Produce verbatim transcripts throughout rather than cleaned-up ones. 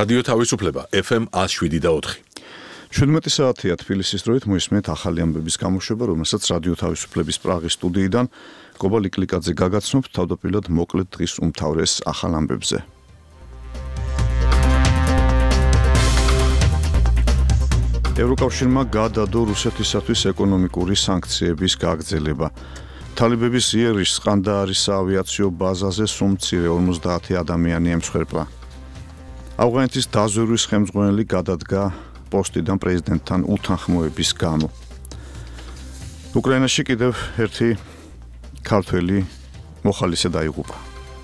რადიო თავისუფლება ეფ ემ one oh seven და four. შვიდმეტი საათია თბილისის დროით მოისმენთ ახალი ამბების გამოშვება, რომელსაც რადიო თავისუფლების პრაღის სტუდიიდან გობა ლიკლიკაძე გაგაცნობთ თავდაპირველად მოკლედ დღის უმთავრეს ახალ ამბებზე. ევროკავშირმა გადადო რუსეთისათვის ეკონომიკური სანქციების გაგრძელება. თალიბების იერიშ სყანდაარის საავიაციო ბაზაზე სუმცირე ორმოცდაათი ადამიანი ემსხვერპლა. ავღანეთის დაზვერვის ხელმძღვანელი გადადგა პოსტიდან პრეზიდენტთან უთანხმოების გამო. უკრაინაში კიდევ ერთი ქართველი მოხალისე დაიღუპა.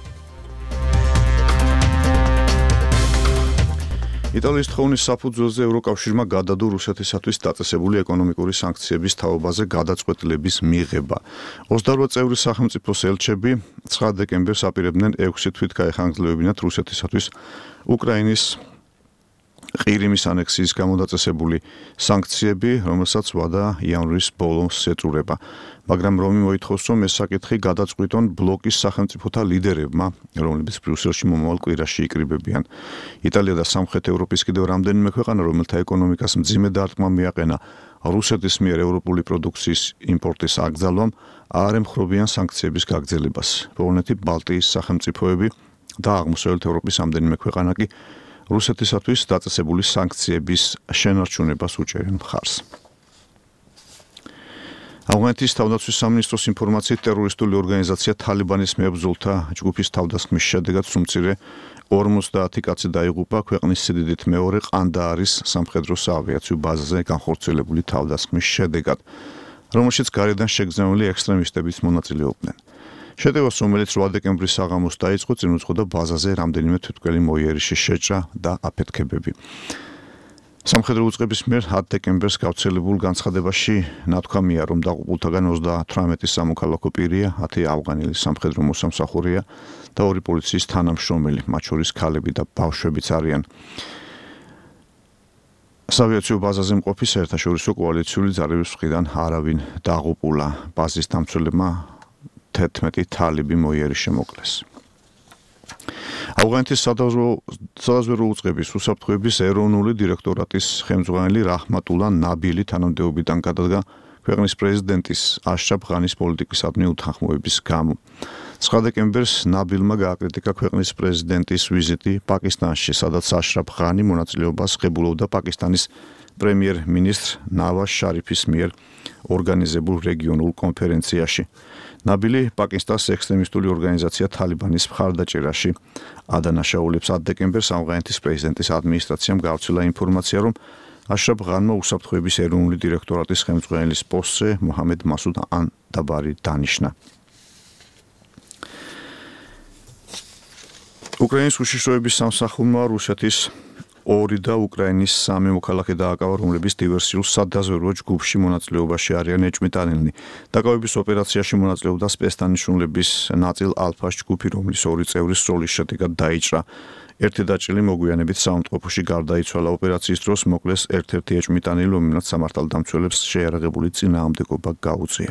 იტალიის თხოვნის საფუძველზე ევროკავშირმა გადადო რუსეთისათვის დაწესებული ეკონომიკური სანქციების თაობაზე გადაწყვეტილების მიღება. ოცდაოთხ წევრი სახელმწიფოს ელჩები ცხრა დეკემბერს აპირებდნენ ექვსი თვით გაეხანგრძლივებინათ რუსეთისათვის უკრაინის ყირიმის ანექსიის გამო დაწესებული სანქციები, რომელსაც ვადა იანვრის ბოლოს ეწურება. მაგრამ რომი მოითხოვს, რომ ეს საკითხი გადაწყვიტონ ბლოკის სახელმწიფოთა ლიდერებმა, რომლებიც ბრიუსელში მომავალ კვირაში იკრიბებიან. იტალია და სამხრეთ ევროპის კიდევ რამდენიმე ქვეყანა, რომელთა ეკონომიკას მძიმე დარტყმა მიაყენა რუსეთის მიერ ევროპული პროდუქციის იმპორტის აკრძალვამ, არ ემხრობიან სანქციების გაგრძელებას. პოლონეთი, ბალტიის სახელმწიფოები და აღმოსავლეთ ევროპის რამდენიმე ქვეყანა კი რუსეთისათვის დაწესებული სანქციების შენარჩუნებას უჭერენ მხარს. ავღანეთის თავდაცვის სამინისტროს ინფორმაციით ტერორისტული ორგანიზაცია თალიბანის მებრძოლთა ჯგუფის თავდასხმის შედეგად სუმცირე ორმოცდაათი კაცი დაიღუპა ქვეყნის სიდიდით მეორე ყანდაარის სამხედრო საავიაციო ბაზაზე განხორციელებული თავდასხმის შედეგად, რომელშიც გარედან შეგზნეული ექსტრემისტებიც მონაწილეობდნენ. შეტევას, რომელიც რვა დეკემბრის საღამოს დაიწყო, წინ უძღოდა ბაზაზე რამდენიმე თვითმკვლელი მოიერიშის შეჭრა და აფეთქებები. სამხედრო უწყების მიერ ათი დეკემბერს გავრცელებულ განცხადებაში ნათქვამია, რომ დაღუპულთაგან ოცდათვრამეტი სამოქალაქო პირია, ათი ავღანელი სამხედრო მოსამსახურეა და ორი პოლიციის თანამშრომელი, მათ შორის ქალები და ბავშვებიც არიან. საავიაციო ბაზაზე მყოფი საერთაშორისო კოალიციური ძალების მხრიდან არავინ დაღუპულა. ბაზის დამცველებმა თერთმეტი თალიბი მოიერიშე მოკლეს. ავღანეთის სადაზვერვო უწყების უსაფრთხოების ეროვნული დირექტორატის ხელმძღვანელი რაჰმატულა ნაბილი თანამდებობიდან გადადგა ქვეყნის პრეზიდენტის აშრაფ ღანის პოლიტიკისადმი უთანხმოების გამო. ცხრა დეკემბერს ნაბილმა გააკრიტიკა ქვეყნის პრეზიდენტის ვიზიტი პაკისტანში, სადაც აშრაფ ღანი მონაწილეობას ღებულობდა პაკისტანის პრემიერ-მინისტრ ნავაზ შარიფის მიერ ორგანიზებულ რეგიონულ კონფერენციაში. ნაბილი პაკისტანის ექსტრემისტული ორგანიზაცია თალიბანის მხარდაჭერაში ადანაშაულებს. ათი დეკემბერს ავღანეთის პრეზიდენტის ადმინისტრაციამ გავრცელა ინფორმაცია, რომ აშრაფ ღანმა უსაფრთხოების ეროვნული დირექტორატის ხელმძღვანელის პოსტზე მოჰამედ მასუდ ან-დაბარი დანიშნა. უკრაინის უშიშროების სამსახურმა რუსეთის ორი და უკრაინის სამი მოქალაქე დააკავა, რომლებიც დივერსიულ სადაზვერვო ჯგუფში მონაწილეობაში არიან ეჭვმიტანილნი. დაკავების ოპერაციაში მონაწილეობდა სპეცდანიშნულების ნაწილ ალფას ჯგუფი, რომლის ორი წევრის სროლის შედეგად დაიჭრა. ერთი დაჭრილი მოგვიანებით საავადმყოფოში გარდაიცვალა. ოპერაციის დროს მოკლეს ერთ-ერთი ეჭვმიტანილი, რომელსაც სამართალდამცველებს შეიარაღებული წინააღმდეგობა გაუწია.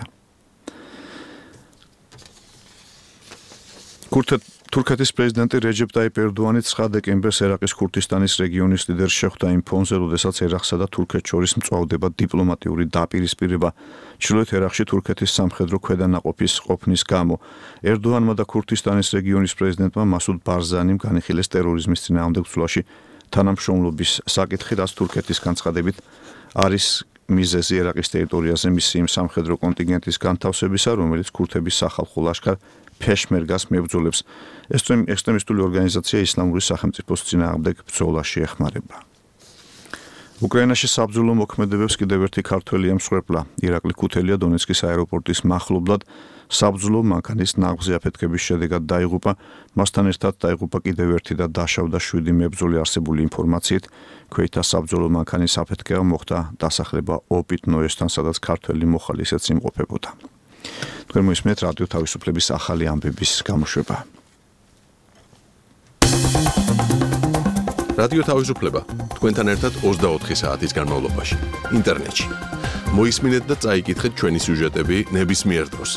თურქეთის პრეზიდენტი რეჯეპ ტაიპ ერდოანი ცხრა დეკემბერს ერაყის ქურთისტანის რეგიონის ლიდერს შეხვდა იმ ფონზე, როდესაც ერაყსა და თურქეთს შორის მწვავდება დიპლომატიური დაპირისპირება ჩრდილოეთ ერაყში თურქეთის სამხედრო ქვედანაყოფის ყოფნის გამო. ერდოანმა და ქურთისტანის რეგიონის პრეზიდენტმა მასუდ ბარზანიმ განიხილეს ტერორიზმის წინააღმდეგ ბრძოლაში თანამშრომლობის საკითხი, რაც თურქეთის განცხადებით არის მიზეზი ერაყის ტერიტორიაზე მისი იმ სამხედრო კონტინგენტის განთავსებისა, რომელიც ქურთების სახალხო ლაშქარ ფეშმერგას მებრძოლებს. ექსტრემისტული ორგანიზაცია ისლამური სახელმწიფოს წინააღმდეგ ბრძოლაში ეხმარება. უკრაინაში საბრძოლო მოქმედებებს კიდევ ერთი ქართველი ემსხვერპლა. ირაკლი ქუთელია დონეცკის აეროპორტის მახლობლად საბრძოლო მანქანის ნაღვზე აფეთქების შედეგად დაიღუპა. მასთან ერთად დაიღუპა კიდევ ერთი და დაშავდა შვიდი მებრძოლი. არსებული ინფორმაციით, ქვეითთა საბრძოლო მანქანის აფეთქება მოხდა დასახლება ოპიტნოესთან, სადაც ქართველი მოხალისეც იმყოფებოდა. თქვენ მოისმენთ რადიო თავისუფლების ახალი ამბების გამოშვება. რადიო თავისუფლება თქვენთან ერთად ოცდაოთხი საათის განმავლობაში ინტერნეტში. მოისმინეთ და წაიკითხეთ ჩვენი სიუჟეტები ნებისმიერ დროს.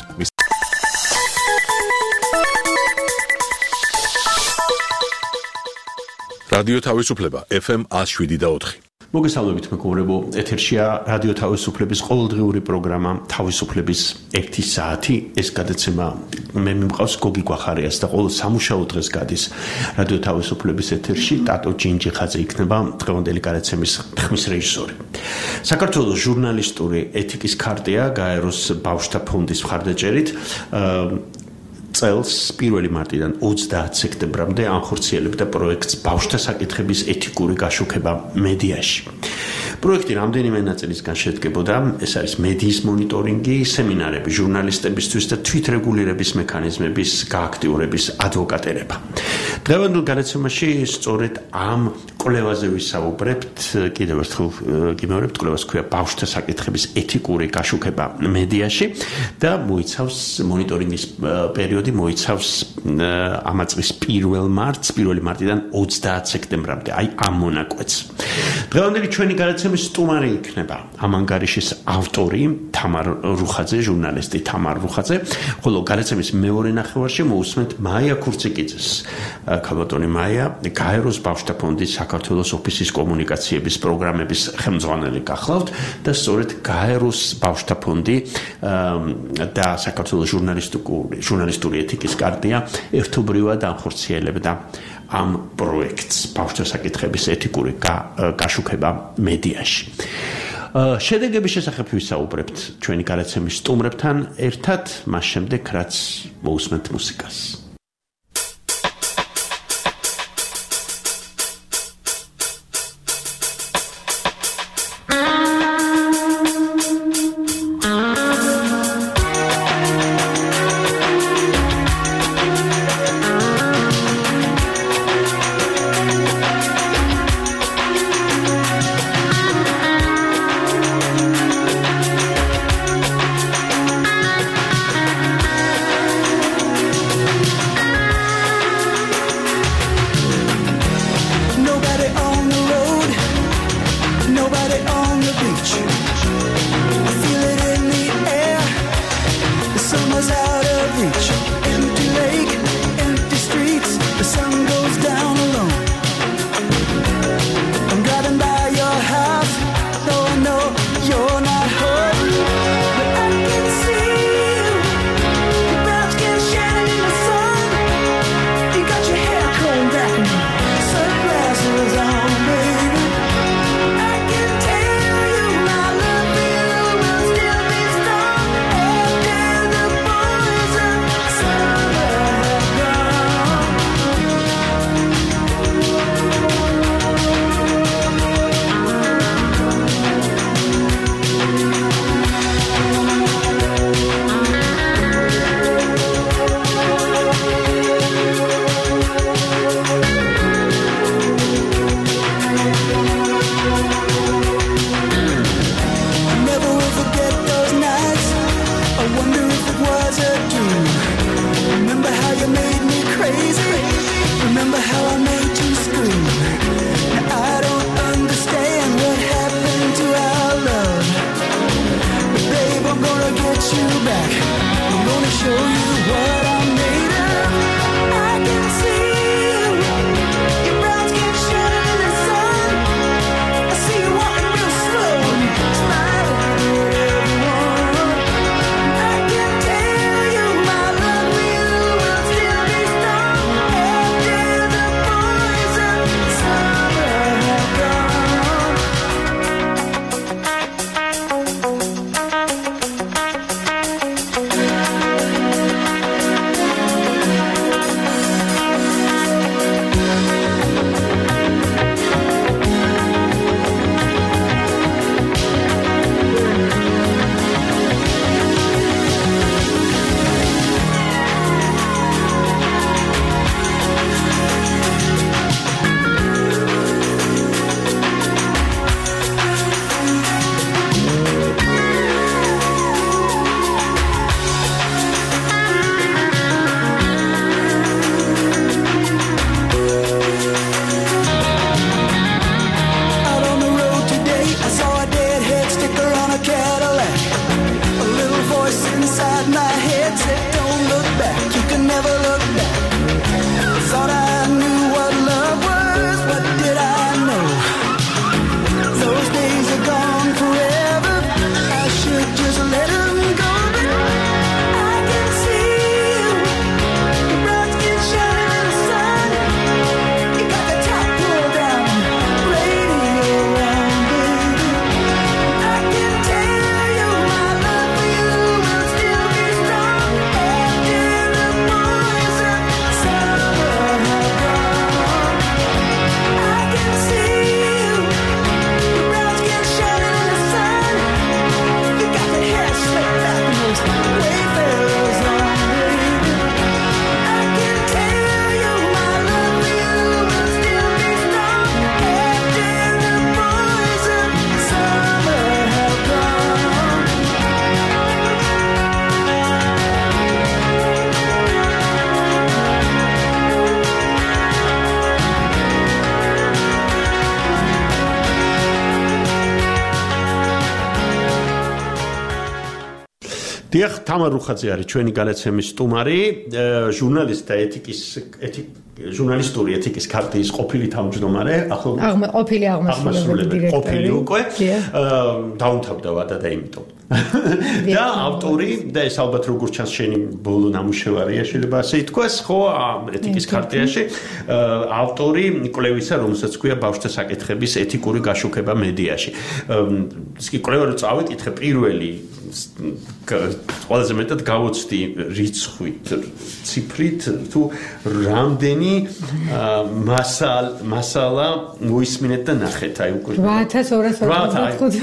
რადიო თავისუფლება ეფ ემ one oh seven და four. მოგესალმებით მეგობრებო, ეთერშია რადიო თავისუფლების ყოველდღიური პროგრამა თავისუფლების ერთი საათი. ეს გადაცემა მე მიმყავს გოგი გვახარიას და ყოველ სამუშაო დღეს გადის რადიო თავისუფლების ეთერში. ტატო ჯინჯიხაძე იქნება დღევანდელი გადაცემის ხმის რეჟისორი. საქართველოს ჟურნალისტური ეთიკის ქარტია გაეროს ბავშვთა ფონდის მხარდაჭერით წელს პირველი მარტიდან ოცდაათ სექტემბრამდე ანხორციელებდა პროექტს ბავშვთა საკითხების ეთიკური გაშუქება მედიაში. პროექტი რამდენიმე ნაწილისგან შედგებოდა. ეს არის მედიის მონიტორინგი, სემინარები ჟურნალისტებისთვის და თვითრეგულირების მექანიზმების გააქტიურების ადვოკატირება. დღევანდელ გადაცემაში სწორედ ამ კვლევაზე ვისაუბრებთ. კიდევ ერთხელ გიმეორებთ, კვლევას ქვია ბავშვთა საკითხების ეთიკური გაშუქება მედიაში და მოიცავს მონიტორინგის პერიოდი მოიცავს ამ წლის პირველ მარტს, პირველი მარტიდან ოცდაათ სექტემბრამდე, აი ამ მონაკვეთს. დღევანდელი ჩვენი გადაცემის სტუმარი იქნება ამ ანგარიშის ავტორი თამარ რუხაძე, ჟურნალისტი თამარ რუხაძე, ხოლო გადაცემის მეორე ნახევარში მოусმენთ მაია ქურციკიძეს. ქალბატონი მაია გაეროს ბავშვთა ფონდის საქართველოს ოფისის კომუნიკაციების პროგრამების ხელმძღვანელი გახლავთ და სწორედ გაეროს ბავშვთა ფონდი და საქართველოს ჟურნალისტური ჟურნალისტური ეთიკის კარტია ერთობრივად ანხორციელებდა ამ პროექტს ბავშვთა საკითხების ეთიკური გაშუქება მედიაში. შედეგების შესახებ ვისაუბრებთ ჩვენი გადაცემის სტუმრებთან ერთად, მას შემდეგ რაც მოусმენთ მუსიკას. After the poison დიახ, თამარ რუხაძე არის ჩვენი განაცემის სტუმარი, ჟურნალისტი და ეთიკის ეთიკ ჟურნალისტური ეთიკის ქარტიის ყოფილი თავმჯდომარე, ახლა ყოფილი აღმასრულებელი დირექტორი. ყოფილი უკვე დაუნთავდა ვადა და იმიტომ. და ავტორი და ეს ალბათ როგორც ჩანს შენი ბოლო ნამუშევარია, შეიძლება ასე ითქვას, ხო, ეთიკის ქარტიაში ავტორი კვლევისა, რომელსაც ქვია ბავშვთა საკითხების ეთიკური გაშუქება მედიაში. ის კი კვლევა რო წავიკითხე პირველი ყველაზე მეტად გავოცდი რიცხვით, ციფრით თუ რამდენი მასალა მოისმინეთ და ნახეთ, აი უკვე რვა ათას ორას ოცდაოთხი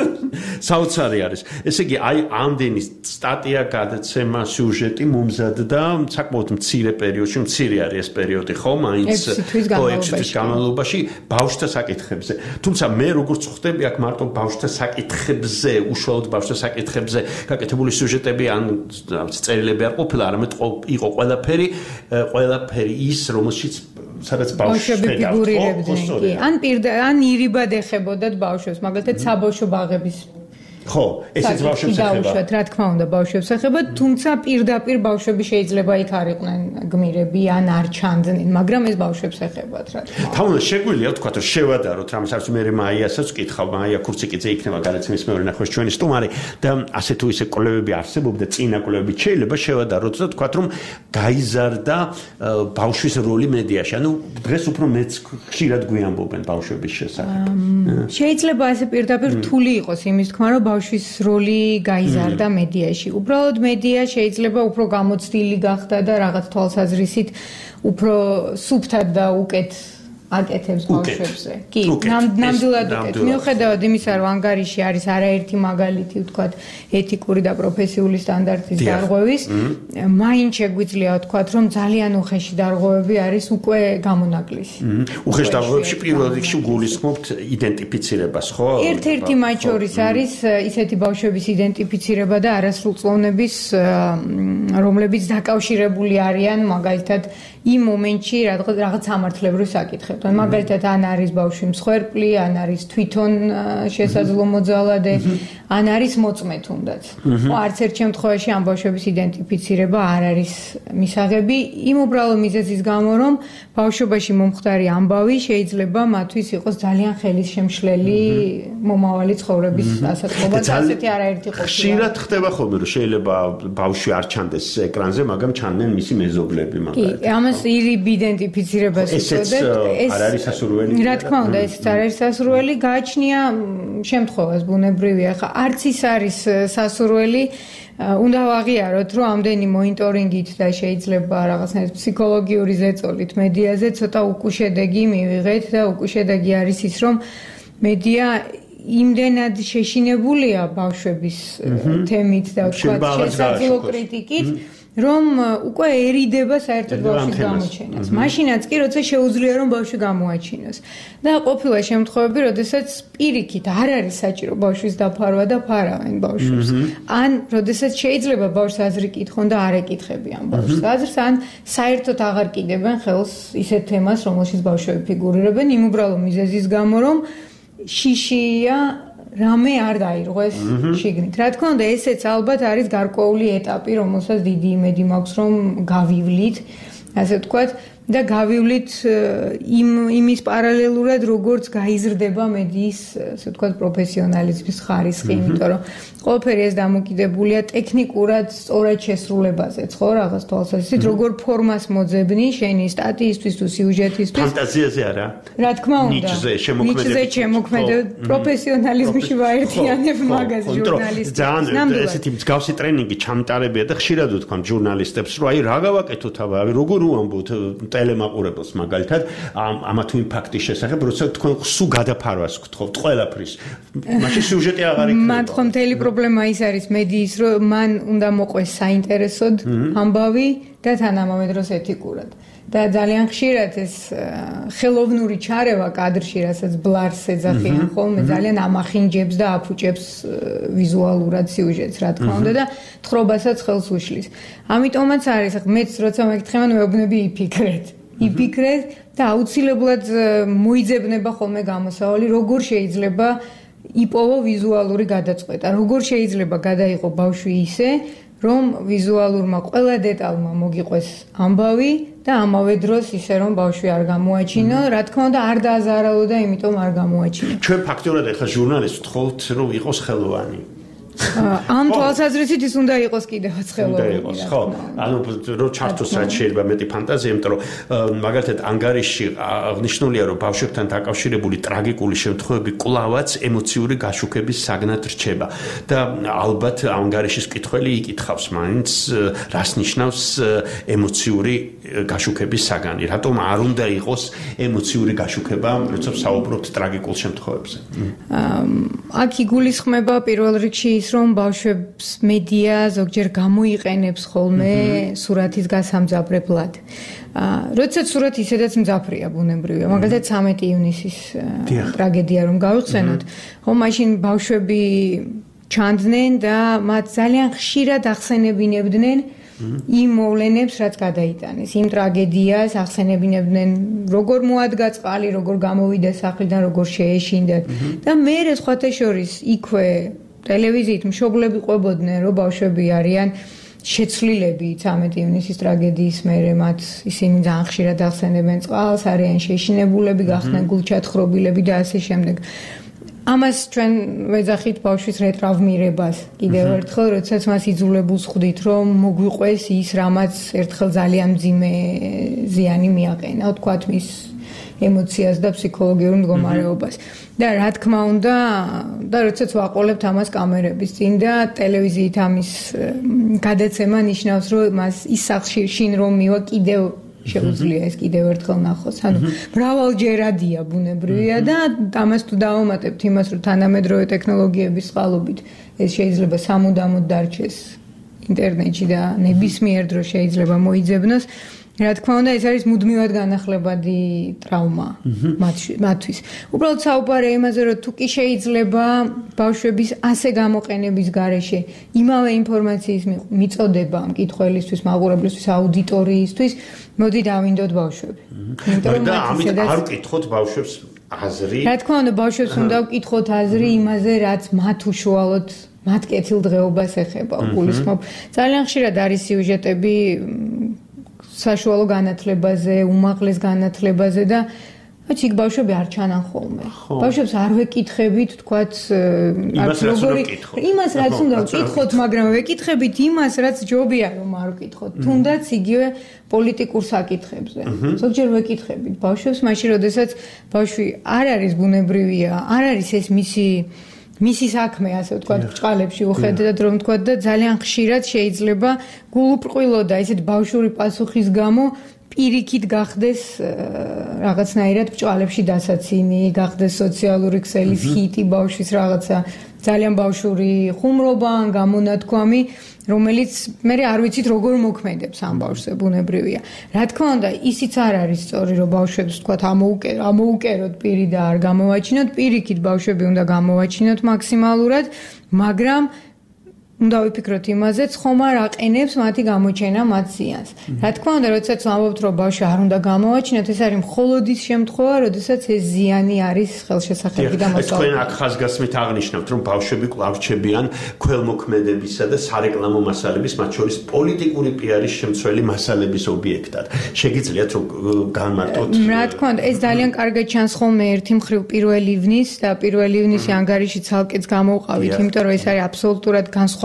საოცარი არის. ესე იგი, აი ამდენი სტატია, გადაცემა, სიუჟეტი მომზადდა საკმაოდ მცირე პერიოდში, მცირე არის ეს პერიოდი, ხო, მაინც ხო, ექვსი თვის განმავლობაში ბავშვთა საკითხებზე. თუმცა მე როგორც ხვდები, აქ მარტო ბავშვთა საკითხებზე, უშუალოდ ბავშვთა საკითხებზე გაკეთებული სიუჟეტები ან წერილები არ ყოფილა, არამედ იყო ყველაფერი, ყველაფერი ის, რომელშიც სადაც ბავშვები ფიგურირებდნენ, კი. ან პირდა, ან ირიბად ეხებოდათ ბავშვებს, მაგალითად საბავშვო ბაღების ხო, ესეც ბავშვებს ეხება. დაუშვათ, რა თქმა უნდა, ბავშვებს ეხება, თუმცა პირდაპირ ბავშვები შეიძლება იქ არ იყვნენ გმირები ან არ ჩანდნენ, მაგრამ ეს ბავშვებს ეხებათ, რა თქმა უნდა. თავმოყრა შეგვიძლია თქვა, რომ შევადაროთ რამის არც მე მაიასაც ვკითხავ, მაია ქურციკიძე იქნება განაცემის მეორე ნახევრის ჩვენი სტუმარი და ასე თუ ისე კვლევები არსებობდა, წინა კვლევები შეიძლება შევადაროთ და თქვა, რომ გაიზარდა ბავშვის როლი მედიაში. ანუ დღეს უფრო მეც ხშირად გვიამბობენ ბავშვების შესახებ. შეიძლება ასე პირდაპირ რთული იყოს იმის თქმა, რომ ბავშვის როლი გაიზარდა მედიაში. უბრალოდ მედია შეიძლება უფრო გამოცდილი გახდა და რაღაც თვალსაზრისით უფრო სუფთად და უკეთ აკეთებს ბავშვებზე. კი, ნამდვილად უკეთ. მიუხედავად იმისა, რომ ანგარიში არის არაერთი მაგალითი, ვთქვათ, ეთიკური და პროფესიული სტანდარტის დარღვევის, მაინც შეგვიძლია ვთქვათ, რომ ძალიან უხეში დარღვევები არის უკვე გამონაკლისი. უხეში დარღვევებში პირველ რიგში გულისხმობთ იდენტიფიცირებას, ხო? ერთ-ერთი მათ შორის არის ისეთი ბავშვების იდენტიფიცირება და არასრულწლოვნების, რომლებიც დაკავშირებული არიან მაგალითად იმ მომენტში რაღაც სამართლებრივ საკითხებთან. მაგალითად, ან არის ბავშვი მსხვერპლი, ან არის თვითონ შესაძლო მოძალადე, ან არის მოწმე თუნდაც. ხო, არც ერთ შემთხვევაში ამ ბავშვების იდენტიფიცირება არ არის მისაღები, იმ უბრალო მიზეზის გამო, რომ ბავშვობაში მომხდარი ამბავი შეიძლება მათთვის იყოს ძალიან ხელისშემშლელი მომავალი ცხოვრების ასაწყობა და ასეთი არაერთი ყოფილა. ხშირად ხდება ხოლმე, რომ შეიძლება ბავშვი არ ჩანდეს ეკრანზე, მაგრამ ჩანდნენ მისი მეზობლები მაგალითად. კი, ამას ირიბ იდენტიფიცირებას უწოდებ. არ არის სასურველი. რა თქმა უნდა, ესეც არ არის სასურველი, გააჩნია შემთხვევას ბუნებრივია. ხა არც ის არის სასურველი, უნდა ვაღიაროთ, რომ ამდენი მონიტორინგით და შეიძლება რაღაცნაირად ფსიქოლოგიური ზეწოლით მედიაზე ცოტა უკუშედეგი მივიღეთ და უკუშედეგი არის ის, რომ მედია იმდენად შეშინებულია ბავშვების თემით და ვთქვათ შესაძლო კრიტიკით, რომ უკვე ერიდება საერთოდ ბავშვის გამოჩენას. მაშინაც კი, როცა შეუძლია რომ ბავშვი გამოაჩინოს. და ყოფილა შემთხვევები, როდესაც პირიქით არ არის საჭირო ბავშვის დაფარვა და ფარავენ ბავშვებს. ან როდესაც შეიძლება ბავშვს აზრი კითხონ და არ ეკითხებიან ბავშვს აზრს, ან საერთოდ აღარ კიდებენ ხელს ისეთ თემას, რომელშიც ბავშვები ფიგურირებენ, იმ უბრალო მიზეზის გამო, რომ შიშია რამე არ დაირღვეს შიგნით. რა თქმა უნდა, ესეც ალბათ არის გარკვეული ეტაპი, რომელსაც დიდი იმედი მაქვს, რომ გავივლით, ასე ვთქვათ, და გავივლით იმ იმის პარალელურად, როგორც გაიზრდება მედიის, ასე ვთქვათ, პროფესიონალიზმის ხარისხი, იმიტომ რომ ყველაფერი ეს დამოკიდებულია ტექნიკურად სწორად შესრულებაზე, ხო, რაღაც თვალსაზრისით, როგორ ფორმას მოძებნი შენი სტატიისთვის თუ სიუჟეტისთვის. ფანტაზიაზე არა? რა თქმა უნდა. ნიჭზე შემოქმედებით. ნიჭზე შემოქმედებით პროფესიონალიზმში ვაერთიანებ მაგას ჟურნალისტებს. ძალიან ესეთი მსგავსი ტრენინგი ჩამტარებია და ხშირად ვთქვამ ჟურნალისტებს, რომ აი რა გავაკეთოთ, აი როგორ უამბობთ ტელემაყურებელს მაგალითად ამა თუ იმ ფაქტის შესახებ, როცა თქვენ სულ გადაფარვას გთხოვთ ყველაფრის. მაშინ სიუჟეტი აღარ იქნება. მათ ხომ მთელი პრობლემა ის არის მედიის, რომ მან უნდა მოყვეს საინტერესოდ ამბავი და თანამედროვე დროს ეთიკურად. და ძალიან ხშირად ეს ხელოვნური ჩარევა კადრში, რასაც ბლარს ეძახიან ხოლმე, ძალიან ამახინჯებს და აფუჭებს ვიზუალურად სიუჟეტს, რა თქმა უნდა და თხრობასაც ხელს უშლის. ამიტომაც არის, მეც როცა მეკითხებიან, მეუბნები იფიქრეთ. იფიქრეთ და აუცილებლად მოიძებნება ხოლმე გამოსავალი, როგორ შეიძლება იპოვა ვიზუალური გადაწყვეტა. როგორ შეიძლება გადაიღო ბავშვი ისე, რომ ვიზუალურმა ყველა დეტალმა მოგიყვეს ამბავი და ამავე დროს ისე რომ ბავშვი არ გამოაჩინო, რა თქმა უნდა არ დააზარალო და იმიტომ არ გამოაჩინო. ჩვენ ფაქტობრივად ახლა ჟურნალისტს ვთხოვთ რომ იყოს ხელოვანი. ამ თვალსაზრისით ის უნდა იყოს კიდევაც ხელოვანი. უნდა იყოს, ხო? ანუ რო ჩართოს რაც შეიძლება მეტი ფანტაზია, იმიტომ რომ მაგალითად ანგარიში აღნიშნულია რომ ბავშვებთან დაკავშირებული ტრაგიკული შემთხვევები კვლავაც ემოციური გაშუქების საგნად რჩება და ალბათ ანგარიშის მკითხველი იკითხავს მაინც რას ნიშნავს ემოციური გაშუქების საგანი, რატომ არ უნდა იყოს ემოციური გაშუქება, როცა საუბრობთ ტრაგიკულ შემთხვევებზე. აქ იგულისხმება პირველ რიგში ის რომ ბავშვებს მედია ზოგჯერ გამოიყენებს ხოლმე სურათის გასამძაფრებლად. როდესაც სურათი ისედაც მძაფრია ბუნებრივია, მაგალითად ცამეტი ივნისის ტრაგედია რომ გავიხსენოთ, ხო მაშინ ბავშვები ჩანდნენ და მათ ძალიან ხშირად ახსენებინებდნენ იმ მოვლენებს, რაც გადაიტანეს, იმ ტრაგედიას ახსენებინებდნენ, როგორ მოადგა წყალი, როგორ გამოვიდა სახლიდან, როგორ შეეშინდათ და მერე სხვათა შორის იქვე ტელევიზიით მშობლები ყვებოდნენ, რომ ბავშვები არიან შეცვლილები ცამეტი ივნისის ტრაგედიის მერე, მათ ისინი ძალიან ხშირად ახსენებენ წყალს, არიან შეშინებულები, გახდნენ გულჩათხრობილები და ასე შემდეგ. ამას ჩვენ ვეძახით ბავშვის რეტრავმირებას კიდევ ერთხელ, როდესაც მას იძულებულს ხვდით, რომ მოგვიყვეს ის, რამაც ერთხელ ძალიან მძიმე ზიანი მიაყენა, თქვათ მის ემოციას და ფსიქოლოგიურ მდგომარეობას. და რა თქმა უნდა, და როდესაც ვაყოლებთ ამას კამერების წინ და ტელევიზიით ამის გადაცემა ნიშნავს, რომ მას ის სახლში შინ რომ მივა კიდევ შეუძლია ეს კიდევ ერთხელ ნახოს. ანუ მრავალჯერადია ბუნებრივია და ამას თუ დავამატებთ იმას, რომ თანამედროვე ტექნოლოგიების წყალობით ეს შეიძლება სამუდამოდ დარჩეს ინტერნეტში და ნებისმიერ დროს შეიძლება მოიძებნოს. რა თქმა უნდა, ეს არის მუდმივად განახლებადი ტრავმა მათთვის. უბრალოდ საუბარია იმაზე, რომ თუ კი შეიძლება ბავშვების ასე გამოყენების გარეშე იმავე ინფორმაციის მიწოდება მკითხველისთვის, მაყურებლისთვის, აუდიტორიისთვის, მოდი დავინდოთ ბავშვები. და ამით არ ვკითხოთ ბავშვებს აზრი. რა თქმა უნდა, ბავშვებს უნდა ვკითხოთ აზრი იმაზე, რაც მათ უშუალოდ მათ კეთილდღეობას ეხება. გულისხმობ, ძალიან ხშირად არის სიუჟეტები საშუალო განათლებაზე, უმაღლეს განათლებაზე და აჩი იქ ბავშვები არ ჩანან ხოლმე. ბავშვებს არ ვეკითხებით, თქვათ, როგორი იმას რაც უნდა ვკითხოთ, მაგრამ ვეკითხებით იმას, რაც ჯობია რომ არ ვკითხოთ. თუნდაც იგივე პოლიტიკურ საკითხებზე. ზოგჯერ ვეკითხებით ბავშვებს, მაშინ როდესაც ბავშვი არ არის ბუნებრივია, არ არის ეს მისი მისი საქმე, ასე ვთქვათ, ბჭყალებში უხედავთ, რომ ვთქვათ და ძალიან ხშირად შეიძლება გულუბრყვილო და ისეთ ბავშვური პასუხის გამო პირიქით გახდეს რაღაცნაირად ბჭყალებში დასაცინი, გახდეს სოციალური ქსელის ჰიტი ბავშვის რაღაცა ძალიან ბავშვური ხუმრობა ან გამონათქვამი, რომელიც მე არ ვიცით როგორ მოქმედებს ამ ბავშვზე ბუნებრივია. რა თქმა უნდა, ისიც არ არის სწორი, რომ ბავშვებს ვთქვათ ამოუკერო, ამოუკეროთ პირი და არ გამოვაჩინოთ, პირიქით ბავშვები უნდა გამოვაჩინოთ მაქსიმალურად, მაგრამ უნდა ვიფიქროთ იმაზეც, ხომ არ აყენებს მათი გამოჩენა მათ ზიანს. რა თქმა უნდა, როდესაც ვამბობთ, რომ ბავშვი არ უნდა გამოვაჩინოთ, ეს არის მხოლოდ ის შემთხვევა, როდესაც ეს ზიანი არის ხელშესახები და მოსწავლე. თქვენ აქ ხაზგასმით აღნიშნავთ, რომ ბავშვები კვლავ რჩებიან ქველმოქმედებისა და სარეკლამო მასალების, მათ შორის პოლიტიკური პიარის შემცველი მასალების ობიექტად. შეგიძლიათ რომ განმარტოთ? რა თქმა უნდა, ეს ძალიან კარგად ჩანს ხოლმე ერთი მხრივ პირველ ივნის და პირველ ივნისი ანგარიში ცალკეც გამოვყავით, იმიტომ რომ ეს არის აბსოლუტურად განსხვავებული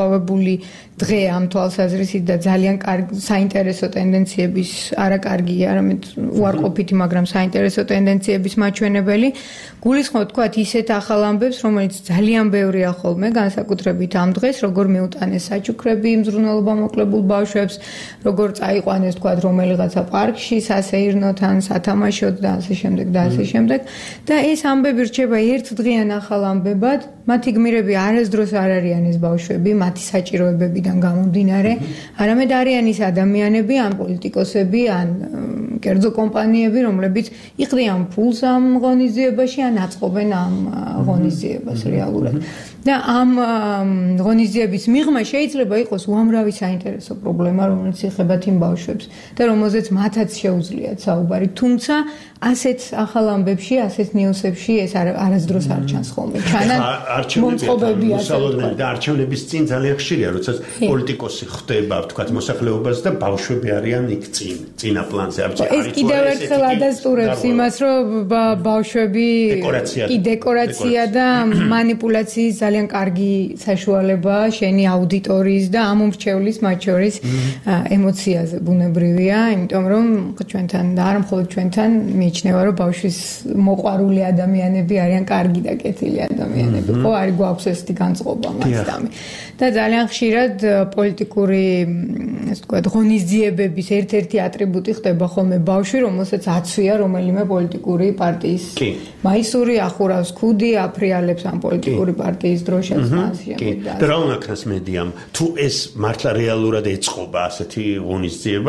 დღე ამ თვალსაზრისით და ძალიან კარგი საინტერესო ტენდენციების, არა კარგი, არამედ უარყოფითი, მაგრამ საინტერესო ტენდენციების მაჩვენებელი. გულისხმობ თქვათ ისეთ ახალ ამბებს, რომელიც ძალიან ბევრია ხოლმე, განსაკუთრებით ამ დღეს, როგორ მიუტანეს საჩუქრები მზრუნველობა მოკლებულ ბავშვებს, როგორ წაიყვანეს თქვათ რომელიღაცა პარკში, სასეირნოთ ან სათამაშოდ და ასე შემდეგ და ასე შემდეგ. და ეს ამბები რჩება ერთდღიან ახალ ამბებად, მათი გმირები არასდროს არ არიან ეს ბავშვები, მათი საჭიროებებიდან გამომდინარე, არამედ არიან ის ადამიანები, ან პოლიტიკოსები, ან კერძო კომპანიები, რომლებიც იყრიან ფულს ამ ღონისძიებაში, ან აწყობენ ამ ღონისძიებას რეალურად. და ამ ღონისძიების მიღმა შეიძლება იყოს უამრავი საინტერესო პრობლემა, რომელიც ეხება იმ ბავშვებს და რომელზეც მათაც შეუძლიათ საუბარი. თუმცა ასეთ ახალ ამბებში, ასეთ ნიუსებში ეს არასდროს არ ჩანს ხოლმე. ჩანან არჩევნები და არჩევნების წინ ძალიან ხშირია, როცა პოლიტიკოსი ხდება, თქვათ, მოსახლეობას და ბავშვები არიან იქ წინ, წინა პლანზე. ეს კიდევ ერთხელ ადასტურებს იმას, რომ ბავშვები კი დეკორაცია და მანიპულაციის ძალიან კარგი საშუალებაა შენი აუდიტორიის და ამომრჩევლის მათ შორის ემოციაზე ბუნებრივია, იმიტომ რომ ჩვენთან და არა მხოლოდ ჩვენთან მიიჩნევა, რომ ბავშვის მოყვარული ადამიანები არიან კარგი და კეთილი ადამიანები. ხო, არის გვაქვს ესეთი განწყობა მასდამი. და ძალიან ხშირად პოლიტიკური, ასე ვთქვათ, ღონისძიებების ერთ-ერთი ატრიბუტი ხდება ხოლმე ბავშვი, რომელსაც აცვია რომელიმე პოლიტიკური პარტიის მაისური, ახურავს ქუდი, აფრიალებს ამ პოლიტიკური პარტიის დროშას მას შემდეგ. და რა უნდა ქნას მედიამ, თუ ეს მართლა რეალურად ეწყობა ასეთი ღონისძიება,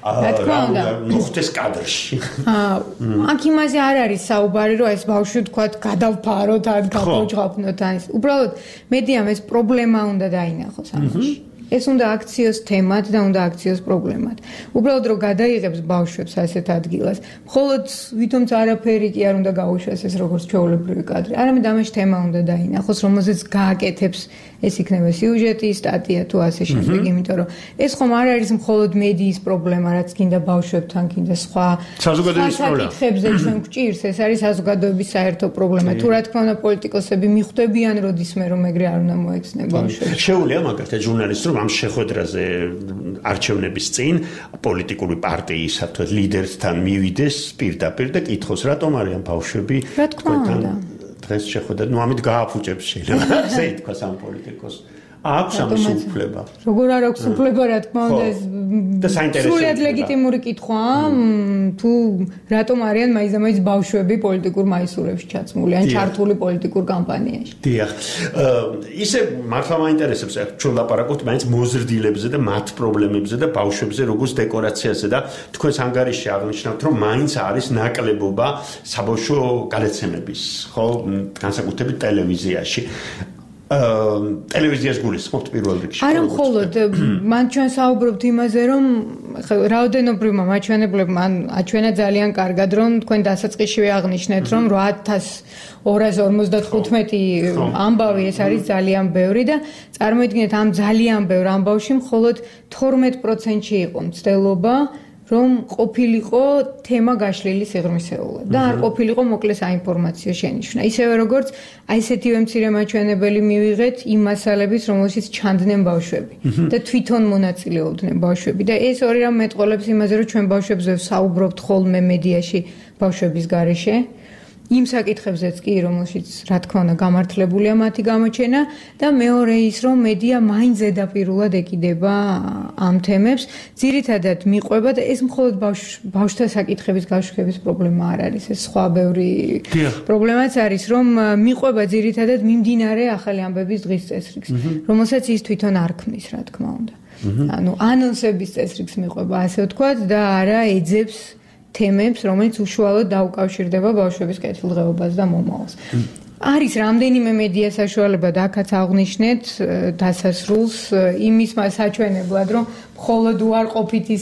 რა მოხდეს კადრში. აქ იმაზე არ არის საუბარი, რომ ეს ბავშვი თქვათ გადავფაროთ, ან გავოჯღაფნოთ, ან უბრალოდ მედიამ ეს პრობლემა უნდა დაინახოს ამაში. ეს უნდა აქციოს თემად და უნდა აქციოს პრობლემად. უბრალოდ რომ გადაიღებს ბავშვებს ასეთ ადგილას, მხოლოდ ვითომც არაფერი კი არ უნდა გაუშვას ეს როგორც ჩვეულებრივი კადრი. არამედ ამაში თემა უნდა დაინახოს, რომელზეც გააკეთებს ეს იქნება სიუჟეტი, სტატია თუ ასე შემდეგ, იმიტომ რომ ეს ხომ არ არის მხოლოდ მედიის პრობლემა, რაც კიდე ბავშვებთან, კიდე სხვა საზოგადოების პრობლემა. საკითხებზე ჩვენ გვჭირს, ეს არის საზოგადოების საერთო პრობლემა. თუ რა თქმა უნდა პოლიტიკოსები მიხვდებიან როდისმე რომ ეგრე არ უნდა მოექცნენ ბავშვებს. შეუძლია მაგალითად ჟურნალისტს ამ შეხვედრაზე არჩევნების წინ პოლიტიკური პარტიის საფრთხე ლიდერთან მივიდეს პირდაპირ და კითხოს რატომ არიან ბავშვები თქვენთან დღეს შეხვედრა ნუ ამით გააფუჭებს შეიძლება ასე ითქვას ამ პოლიტიკოს აქვს ამის უფლება როგორ არ აქვს უფლება რა თქმა უნდა ეს და საინტერესოა სრულად ლეგიტიმური კითხვაა თუ რატომ არიან მაიზამაიზ ბავშვები პოლიტიკურ მაისურებში ჩაცმული ან ჩართული პოლიტიკურ კამპანიაში დიახ ისე მართლა მაინტერესებს ჩვენ ლაპარაკობთ მაინც მოზრდილებზე და მათ პრობლემებზე და ბავშვებზე როგორც დეკორაციაზე და თქვენს ანგარიშში აღნიშნავთ რომ მაინც არის ნაკლებობა საბავშვო გადაცემების ხო განსაკუთრებით ტელევიზიაში ტელევიზიას გულისხმობთ პირველ რიგში. არა მხოლოდ, მან ჩვენ საუბრობთ იმაზე, რომ რაოდენობრივმა მაჩვენებლებმა აჩვენა ძალიან კარგად, რომ თქვენ დასაწყისშივე აღნიშნეთ, რომ რვაათას ორასი ორმოცდახუთმეტი ამბავი ეს არის ძალიან ბევრი და წარმოიდგინეთ ამ ძალიან ბევრ ამბავში მხოლოდ თორმეტ პროცენტში იყო მცდელობა რომ ყოფილიყო თემა გაშლილი სიღრმისეულად და არ ყოფილიყო მოკლე საინფორმაციო შენიშვნა. ისევე როგორც აი ესეთივე მცირე მაჩვენებელი მივიღეთ იმ მასალების, რომელშიც ჩანდნენ ბავშვები და თვითონ მონაწილეობდნენ ბავშვები და ეს ორი რამ მეტყოლებს იმაზე, რომ ჩვენ ბავშვებზე საუბრობთ ხოლმე მედიაში ბავშვების გარეშე. იმ საკითხებზეც კი, რომელშიც რა თქმა უნდა გამართლებულია მათი გამოჩენა და მეორე ის, რომ მედია მაინც ზედაპირულად ეკიდება ამ თემებს, ძირითადად მიყვება და ეს მხოლოდ ბავშვთა საკითხების გაშუქების პრობლემა არ არის, ეს სხვა ბევრი პრობლემაც არის, რომ მიყვება ძირითადად მიმდინარე ახალი ამბების დღის წესრიგს, რომელსაც ის თვითონ არ ქმნის, რა თქმა უნდა. ანუ ანონსების წესრიგს მიყვება, ასე ვთქვათ, და არა ეძებს თემებს, რომელიც უშუალოდ დაუკავშირდება ბავშვების კეთილდღეობას და მომავალს. არის რამდენიმე მედია საშუალება და აქაც აღნიშნეთ დასასრულს იმის საჩვენებლად, რომ მხოლოდ უარყოფით ის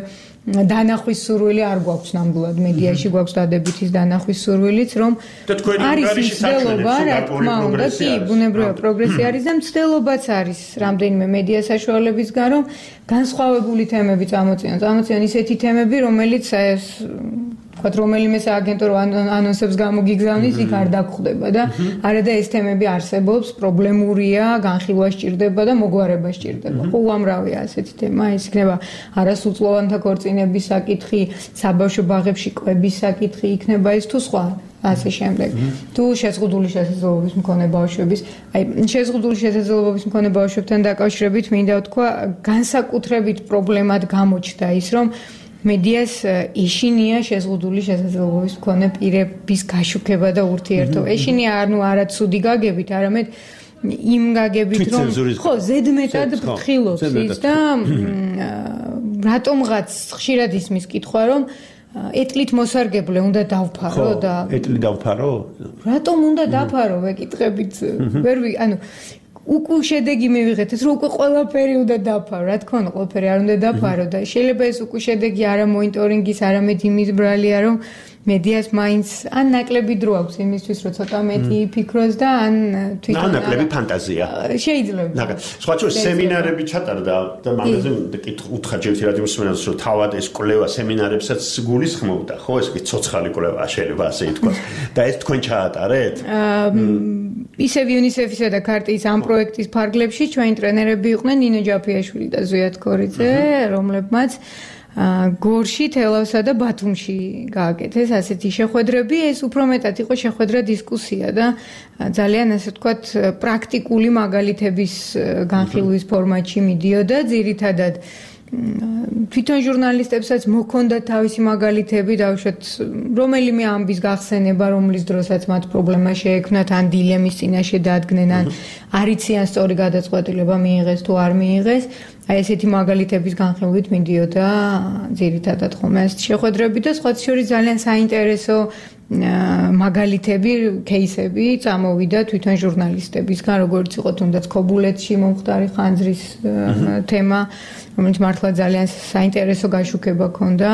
დანახვის სურვილი არ გვაქვს ნამდვილად მედიაში გვაქვს დადებითის დანახვის სურვილიც, რომ არის მცდელობა, რა თქმა უნდა, კი, ბუნებრივია პროგრესი არის და მცდელობაც არის რამდენიმე მედია საშუალებისგან, რომ განსხვავებული თემები წამოწიონ, წამოწიონ ისეთი თემები, რომელიც ეს ვთქვათ, რომელიმე სააგენტო ანონსებს გამოგიგზავნის, იქ არ დაგხვდება და არადა ეს თემები არსებობს, პრობლემურია, განხილვა სჭირდება და მოგვარება სჭირდება. ხო, უამრავია ასეთი თემა, ეს იქნება არასრულწლოვანთა ქორწინების საკითხი, საბავშვო ბაღებში კვების საკითხი იქნება ეს თუ სხვა. ასე შემდეგ. თუ შეზღუდული შესაძლებლობის მქონე ბავშვების, აი შეზღუდული შესაძლებლობის მქონე ბავშვებთან დაკავშირებით მინდა ვთქვა, განსაკუთრებით პრობლემად გამოჩნდა ის, რომ მედიას ეშინია შეზღუდული შესაძლებლობის მქონე პირების გაშუქება და ურთიერთობა. ეშინია ანუ არა ცუდი გაგებით, არამედ იმ გაგებით, რომ ხო, ზედმეტად ფრთხილობს ის და რატომღაც ხშირად ისმის კითხვა, რომ ეტლით მოსარგებლე უნდა დავფარო და ეტლი დავფარო? რატომ უნდა დაფარო ვეკითხებით? ვერ ვი, ანუ უკვე შედეგი მივიღეთ, ეს რომ უკვე ყველაფერი უნდა დაფარო, რა თქმა უნდა, ყველაფერი არ უნდა დაფარო და შეიძლება ეს უკვე შედეგი არა მონიტორინგის, არამედ იმის ბრალია, რომ მედიას მაინც ან ნაკლები დრო აქვს იმისთვის, რომ ცოტა მეტი იფიქროს და ან თვითონ ან ნაკლები ფანტაზია. შეიძლება. ნაგა, სხვა შორის სემინარები ჩატარდა და მაგაზე უთხრა ჯერ რადიოს მსმენელს, რომ თავად ეს კვლევა სემინარებსაც გულისხმობდა, ხო, ეს კი ცოცხალი კვლევა შეიძლება ასე ითქვას. და ეს თქვენ ჩაატარეთ? ისევ იუნისეფისა და ქარტიის ამ პროექტის ფარგლებში ჩვენი ტრენერები იყვნენ ნინო ჯაფიაშვილი და ზუიად კორიძე, რომლებმაც გორში, თელავსა და ბათუმში გააკეთეს ასეთი შეხვედრები, ეს უფრო მეტად იყო შეხვედრა დისკუსია და ძალიან ასე ვთქვათ პრაქტიკული მაგალითების განხილვის ფორმატში მიდიოდა, ძირითადად თვითონ ჟურნალისტებსაც მოქონდა თავისი მაგალითები, დავუშვათ რომელიმე ამბის გახსენება, რომლის დროსაც მათ პრობლემა შეექმნათ, ან დილემის წინაშე დადგნენ, ან არ იციან სწორი გადაწყვეტილება მიიღეს თუ არ მიიღეს. აი ესეთი მაგალითების განხილვით მიდიოდა ძირითადად ხოლმე ეს შეხვედრები და სხვა შორის ძალიან საინტერესო მაგალითები, кейსები წამოვიდა თვითონ ჟურნალისტებისგან, როგორც იყო თუნდაც ქობულეთში მომხდარი ხანძრის თემა, რომელიც მართლა ძალიან საინტერესო გაშუქება ჰქონდა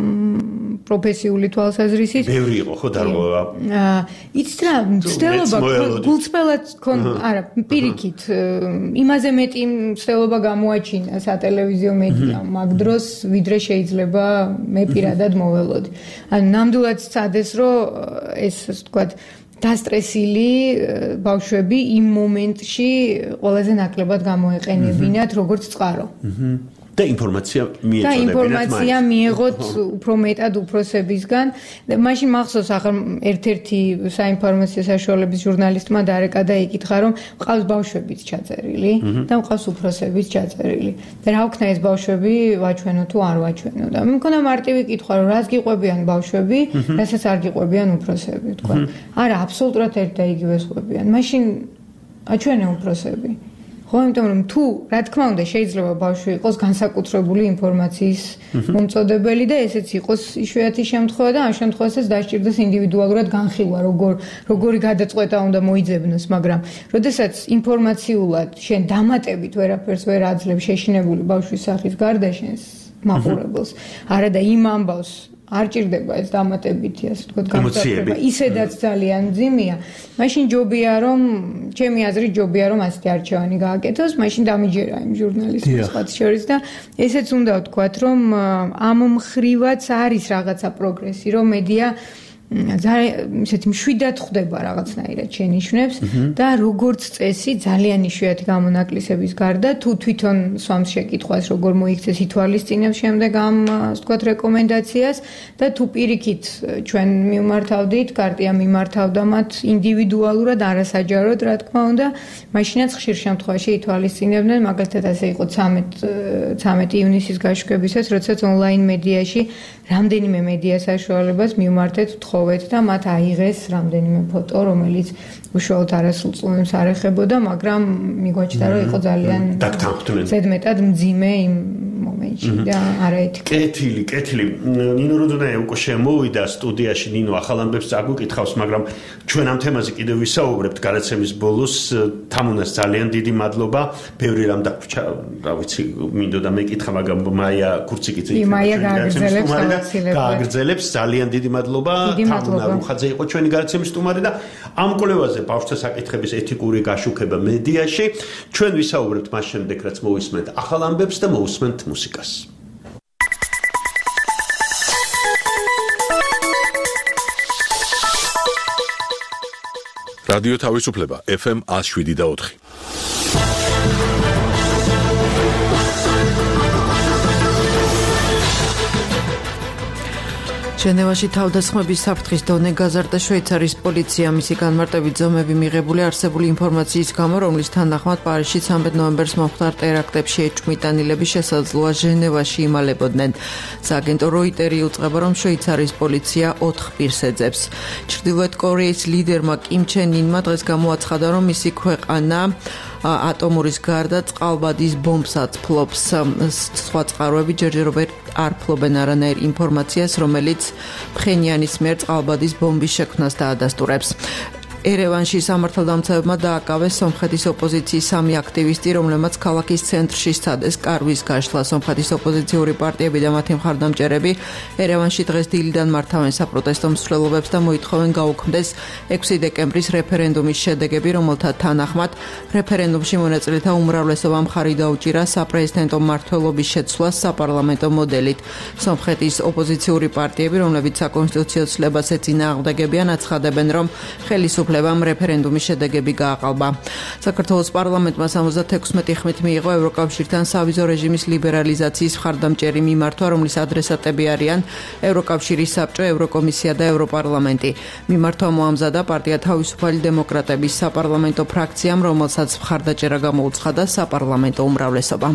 პროფესიული თვალსაზრისით. ბევრი იყო ხო დარღვევა? იცით რა, მცდელობა გულწრფელად ჰქონდა, არა, პირიქით, იმაზე მეტი მცდელობა გამოაჩინა სატელევიზიო მედიამ მაგ დროს, ვიდრე შეიძლება მე პირადად მოველოდი. ანუ ნამდვილად სცადეს, რომ ეს ასე ვთქვათ დასტრესილი ბავშვები იმ მომენტში ყველაზე ნაკლებად გამოეყენებინათ როგორც წყარო. და ინფორმაცია მიეწოდებინათ. და ინფორმაცია მიიღოთ უფრო მეტად უფროსებისგან. მაშინ მახსოვს ახლა ერთ-ერთი საინფორმაციო საშუალებების ჟურნალისტმა დარეკა და იკითხა, რომ მყავს ბავშვებიც ჩაწერილი და მყავს უფროსებიც ჩაწერილი. და რა ვქნა ეს ბავშვები ვაჩვენო თუ არ ვაჩვენო და მე მქონდა მარტივი კითხვა, რომ რას გიყვებიან ბავშვები, რასაც არ გიყვებიან უფროსები, თქვა. არა, აბსოლუტურად ერთ და იგივეს ყვებიან. მაშინ აჩვენე უფროსები. ხო, იმიტომ რომ თუ რა თქმა უნდა შეიძლება ბავშვი იყოს განსაკუთრებული ინფორმაციის მომწოდებელი და ესეც იყოს იშვიათი შემთხვევა და ამ შემთხვევასაც დასჭირდეს ინდივიდუალურად განხილვა, როგორ როგორი გადაწყვეტა უნდა მოიძებნოს, მაგრამ როდესაც ინფორმაციულად შენ დამატებით ვერაფერს ვერ აძლევ შეშინებული ბავშვის სახის გარდა შენს მაყურებელს, არა და იმ ამბავს არ ჭირდება ეს დამატებითი, ასე ვთქვათ, განსაკუთრება. ისედაც ძალიან მძიმეა. მაშინ ჯობია რომ, ჩემი აზრით ჯობია რომ ასეთი არჩევანი გააკეთოს, მაშინ დამიჯერა იმ ჟურნალისტებს სხვა შორის და ესეც უნდა ვთქვათ, რომ ამ მხრივაც არის რაღაცა პროგრესი, რომ მედია ძალიან ისეთი მშვიდად ხვდება რაღაცნაირად შენიშვნებს და როგორც წესი ძალიან იშვიათი გამონაკლისების გარდა თუ თვითონ სვამს შეკითხვას როგორ მოიქცეს ითვალისწინებს შემდეგ ამ ასე ვთქვათ რეკომენდაციას და თუ პირიქით ჩვენ მიმართავდით, კარტია მიმართავდა მათ ინდივიდუალურად არასაჯაროდ რა თქმა უნდა, მაშინაც ხშირ შემთხვევაში ითვალისწინებდნენ, მაგალითად ასე იყო ცამეტი ივნისის გაშუქებისას, როდესაც ონლაინ მედიაში რამდენიმე მედია საშუალებას მივმართეთ ვთხოვეთ და მათ აიღეს რამდენიმე ფოტო, რომელიც უშუალოდ არასრულწლოვანს არ ეხებოდა, მაგრამ მიგვაჩნდა, რომ იყო ძალიან ზედმეტად მძიმე იმ მომენტში და არაეთიკა. კეთილი, კეთილი. ნინო როდონაია უკვე შემოვიდა სტუდიაში, ნინო ახალ ამბებს წაგვიკითხავს, მაგრამ ჩვენ ამ თემაზე კიდევ ვისაუბრებთ გადაცემის ბოლოს. თამუნას ძალიან დიდი მადლობა. ბევრი რამ დაგვჭა, რა ვიცი, მინდოდა მეკითხა, მაგრამ მაია ქურციკიძე იქნება. მაია გააგრძელებს გააგრძელებს. ძალიან დიდი მადლობა. თამუნა რუხაძე იყო ჩვენი გადაცემის სტუმარი და ამ კვლევაზე ბავშვთა საკითხების ეთიკური გაშუქება მედიაში ჩვენ ვისაუბრებთ მას შემდეგ, რაც მოვისმენთ ახალ ამბებს და მოვისმენთ მუსიკას. რადიო თავისუფლება ეფ ემ ნული შვიდი და ოთხი. ჟენევაში თავდასხმების საფრთხის დონე გაზარდა. შვეიცარიის პოლიცია მისი განმარტებით ზომები მიღებული არსებული ინფორმაციის გამო, რომლის თანახმად პარიზში ცამეტ ნოემბერს მომხდარ ტერაქტებში ეჭვმიტანილების შესაძლოა ჟენევაში იმალებოდნენ. სააგენტო როიტერი უწყება, რომ შვეიცარიის პოლიცია ოთხ პირს ეძებს. ჩრდილოეთ კორეის ლიდერმა კიმ ჩენ ინმა დღეს გამოაცხადა, რომ მისი ქვეყანა ატომურის გარდა წყალბადის ბომბსაც ფლობს. სხვა წყაროები ჯერჯერობით არ ფლობენ არანაირ ინფორმაციას, რომელიც ფხენიანის მიერ წყალბადის ბომბის შექმნას დაადასტურებს. ერევანში სამართალდამცავებმა დააკავეს სომხეთის ოპოზიციის სამი აქტივისტი, რომლებმაც ქალაქის ცენტრში სცადეს კარვის გაშლა. სომხეთის ოპოზიციური პარტიები და მათი მხარდამჭერები ერევანში დღეს დილიდან მართავენ საპროტესტო მსვლელობებს და მოითხოვენ გაუქმდეს ექვსი დეკემბრის რეფერენდუმის შედეგები, რომელთა თანახმად რეფერენდუმში მონაწილეთა უმრავლესობამ ხარი დაუჭირა საპრეზიდენტო მმართველობის შეცვლას საპარლამენტო მოდელით. სომხეთის ოპოზიციური პარტიები, რომლებიც საკონსტიტუციო ცვლილებას ეწინააღმდეგებიან, აცხადებენ, რომ ხელისუფლება რეფერენდუმის შედეგები გააყალბა. საქართველოს პარლამენტმა სამოცდათექვსმეტი ხმით მიიღო ევროკავშირთან სავიზო რეჟიმის ლიბერალიზაციის მხარდამჭერი მიმართვა, რომლის ადრესატები არიან ევროკავშირის საბჭო, ევროკომისია და ევროპარლამენტი. მიმართვა მოამზადა პარტია თავისუფალი დემოკრატების საპარლამენტო ფრაქციამ, რომელსაც მხარდაჭერა გამოუცხადა საპარლამენტო უმრავლესობამ.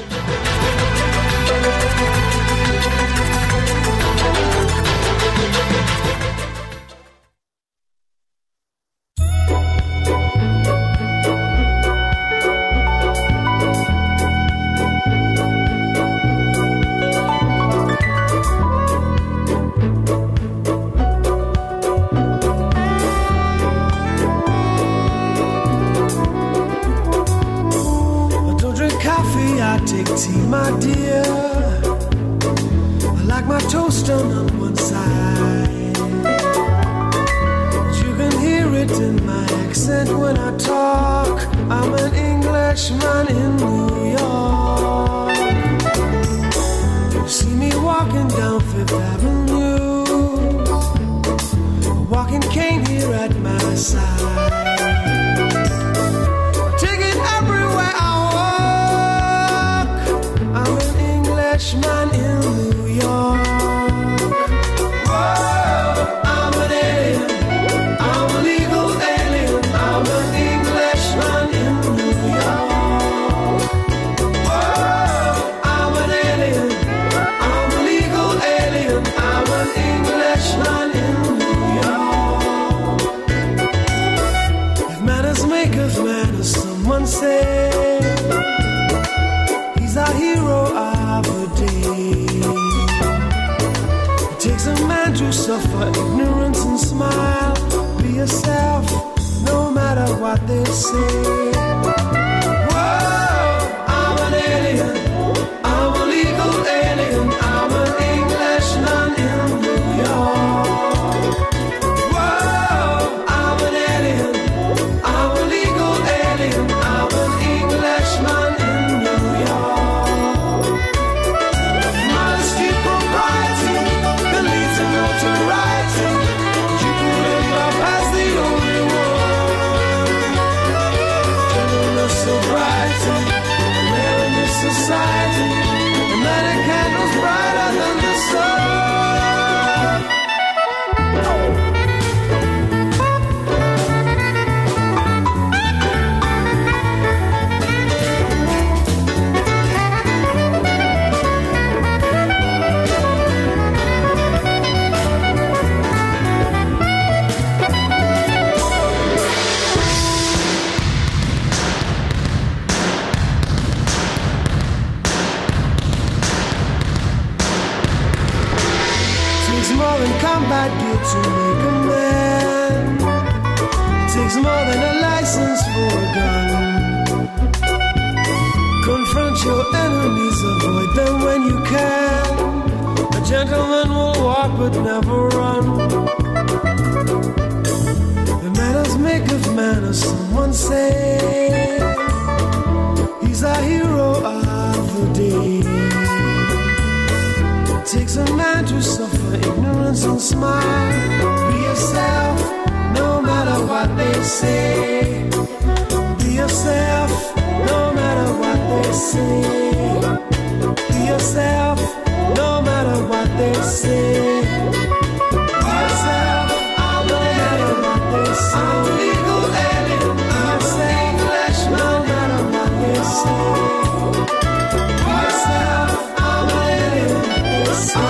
Tea, my dear, I like my toast done on one side. You can hear it in my accent when I talk. I'm an Englishman in New York. You see me walking down Fifth Avenue, a walking cane here at my side. Take it everywhere I man in New York. Whoa, I'm an alien, I'm a legal alien, I'm an Englishman in New York. Whoa, I'm an alien, I'm a legal alien, I'm an Englishman in New York. If manners make of manners, someone say he's our hero of the day. It takes a man to suffer ignorance and smile. Be yourself, no matter what they say. Whoa, I'm an alien, I'm a legal alien, I'm an Englishman in New York. Whoa, I'm an alien, I'm a legal alien, I'm an Englishman in New York. Society, and let a candles brighter than the sun. Combat gear to make a man. It takes more than a license for a gun. Confront your enemies, avoid them when you can. A gentleman will walk but never run. The manners make of manners, someone say. He's a hero of the day. It takes a man to suffer ignorance and smile. Be yourself, no matter what they say. Be yourself, no matter what they say. Be yourself, no matter what they say. Be yourself, no matter what they say. I'm a legal alien, I'm a Englishman, no matter what they say. Be yourself, I'm an alien.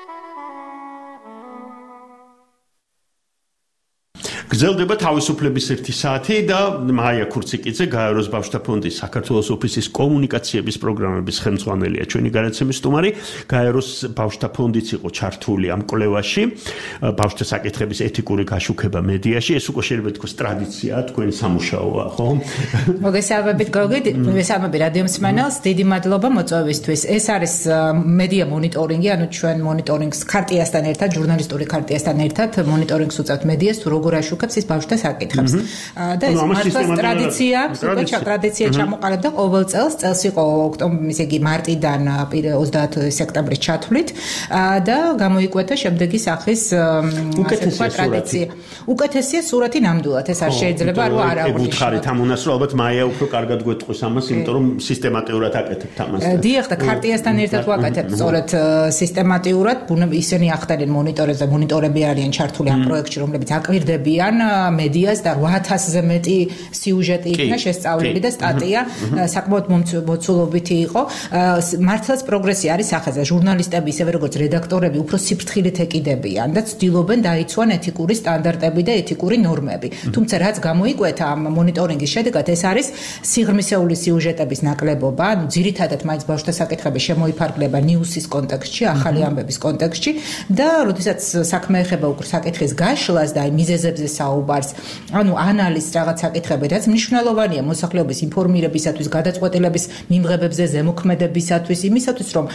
გრძელდება თავისუფლების ერთი საათი და მაია ქურციკიძე გაეროს ბავშვთა ფონდის საქართველოს ოფისის კომუნიკაციების პროგრამების ხელმძღვანელია ჩვენი გადაცემის სტუმარი. გაეროს ბავშვთა ფონდიც იყო ჩართული ამ კვლევაში ბავშვთა საკითხების ეთიკური გაშუქება მედიაში. ეს უკვე შეიძლება თქოს ტრადიციაა, თქვენი სამუშაოა, ხო? მოგესალმებით გოგით, მოგესალმებით რადიო მსმენელს, დიდი მადლობა მოწვევისთვის. ეს არის მედია მონიტორინგი, ანუ ჩვენ მონიტორინგს ქარტიასთან ერთად, ჟურნალისტური ქარტიასთან ერთად მონიტორინგს უწევთ მედიას თუ როგორ აშუქებს ის ბავშვთა საკითხებს. და ეს მართლაც ტრადიცია, უკვე ტრადიცია ჩამოყალიბდა ყოველ წელს, წელს იყო ოქტომბრის, ესე იგი მარტიდან ოცდაათი სექტემბრის ჩათვლით და გამოიკვეთა შემდეგი სახის უკეთესია ტრადიცია. უკეთესია სურათი ნამდვილად, ეს არ შეიძლება რომ არ აღვნიშნოთ. უთხარით ამონას რომ ალბათ მაია უფრო კარგად გვეტყვის ამას, იმიტომ რომ სისტემატიურად აკეთებთ ამას. დიახ და ქარტიასთან ერთად ვაკეთებთ სწორედ სისტემატიურად, ისინი ახდენენ მონიტორებს და მონიტორები არიან ჩართული ამ პროექტში, რომლებიც აკვირდებიან მედიას და რვა ათასზე მეტი სიუჟეტი იქნა შესწავლილი და სტატია საკმაოდ მოცულობითი იყო. მართლაც პროგრესი არის სახეზე. ჟურნალისტები ისევე როგორც რედაქტორები უფრო სიფრთხილით ეკიდებიან და ცდილობენ დაიცვან ეთიკური სტანდარტები და ეთიკური ნორმები. თუმცა რაც გამოიკვეთა ამ მონიტორინგის შედეგად ეს არის სიღრმისეული სიუჟეტების ნაკლებობა, ანუ ძირითადად მაინც ბავშვთა საკითხები შემოიფარგლება ნიუსის კონტექსტში, ახალი ამბების კონტექსტში და როდესაც საქმე ეხება უკვე საკითხის გაშლას და აი მიზეზებზე საუბარს, ანუ ანალიზს რაღაც საკითხები, რაც მნიშვნელოვანია მოსახლეობის ინფორმირებისათვის, გადაწყვეტილების მიმღებებზე, ზემოქმედებისათვის, იმისათვის, რომ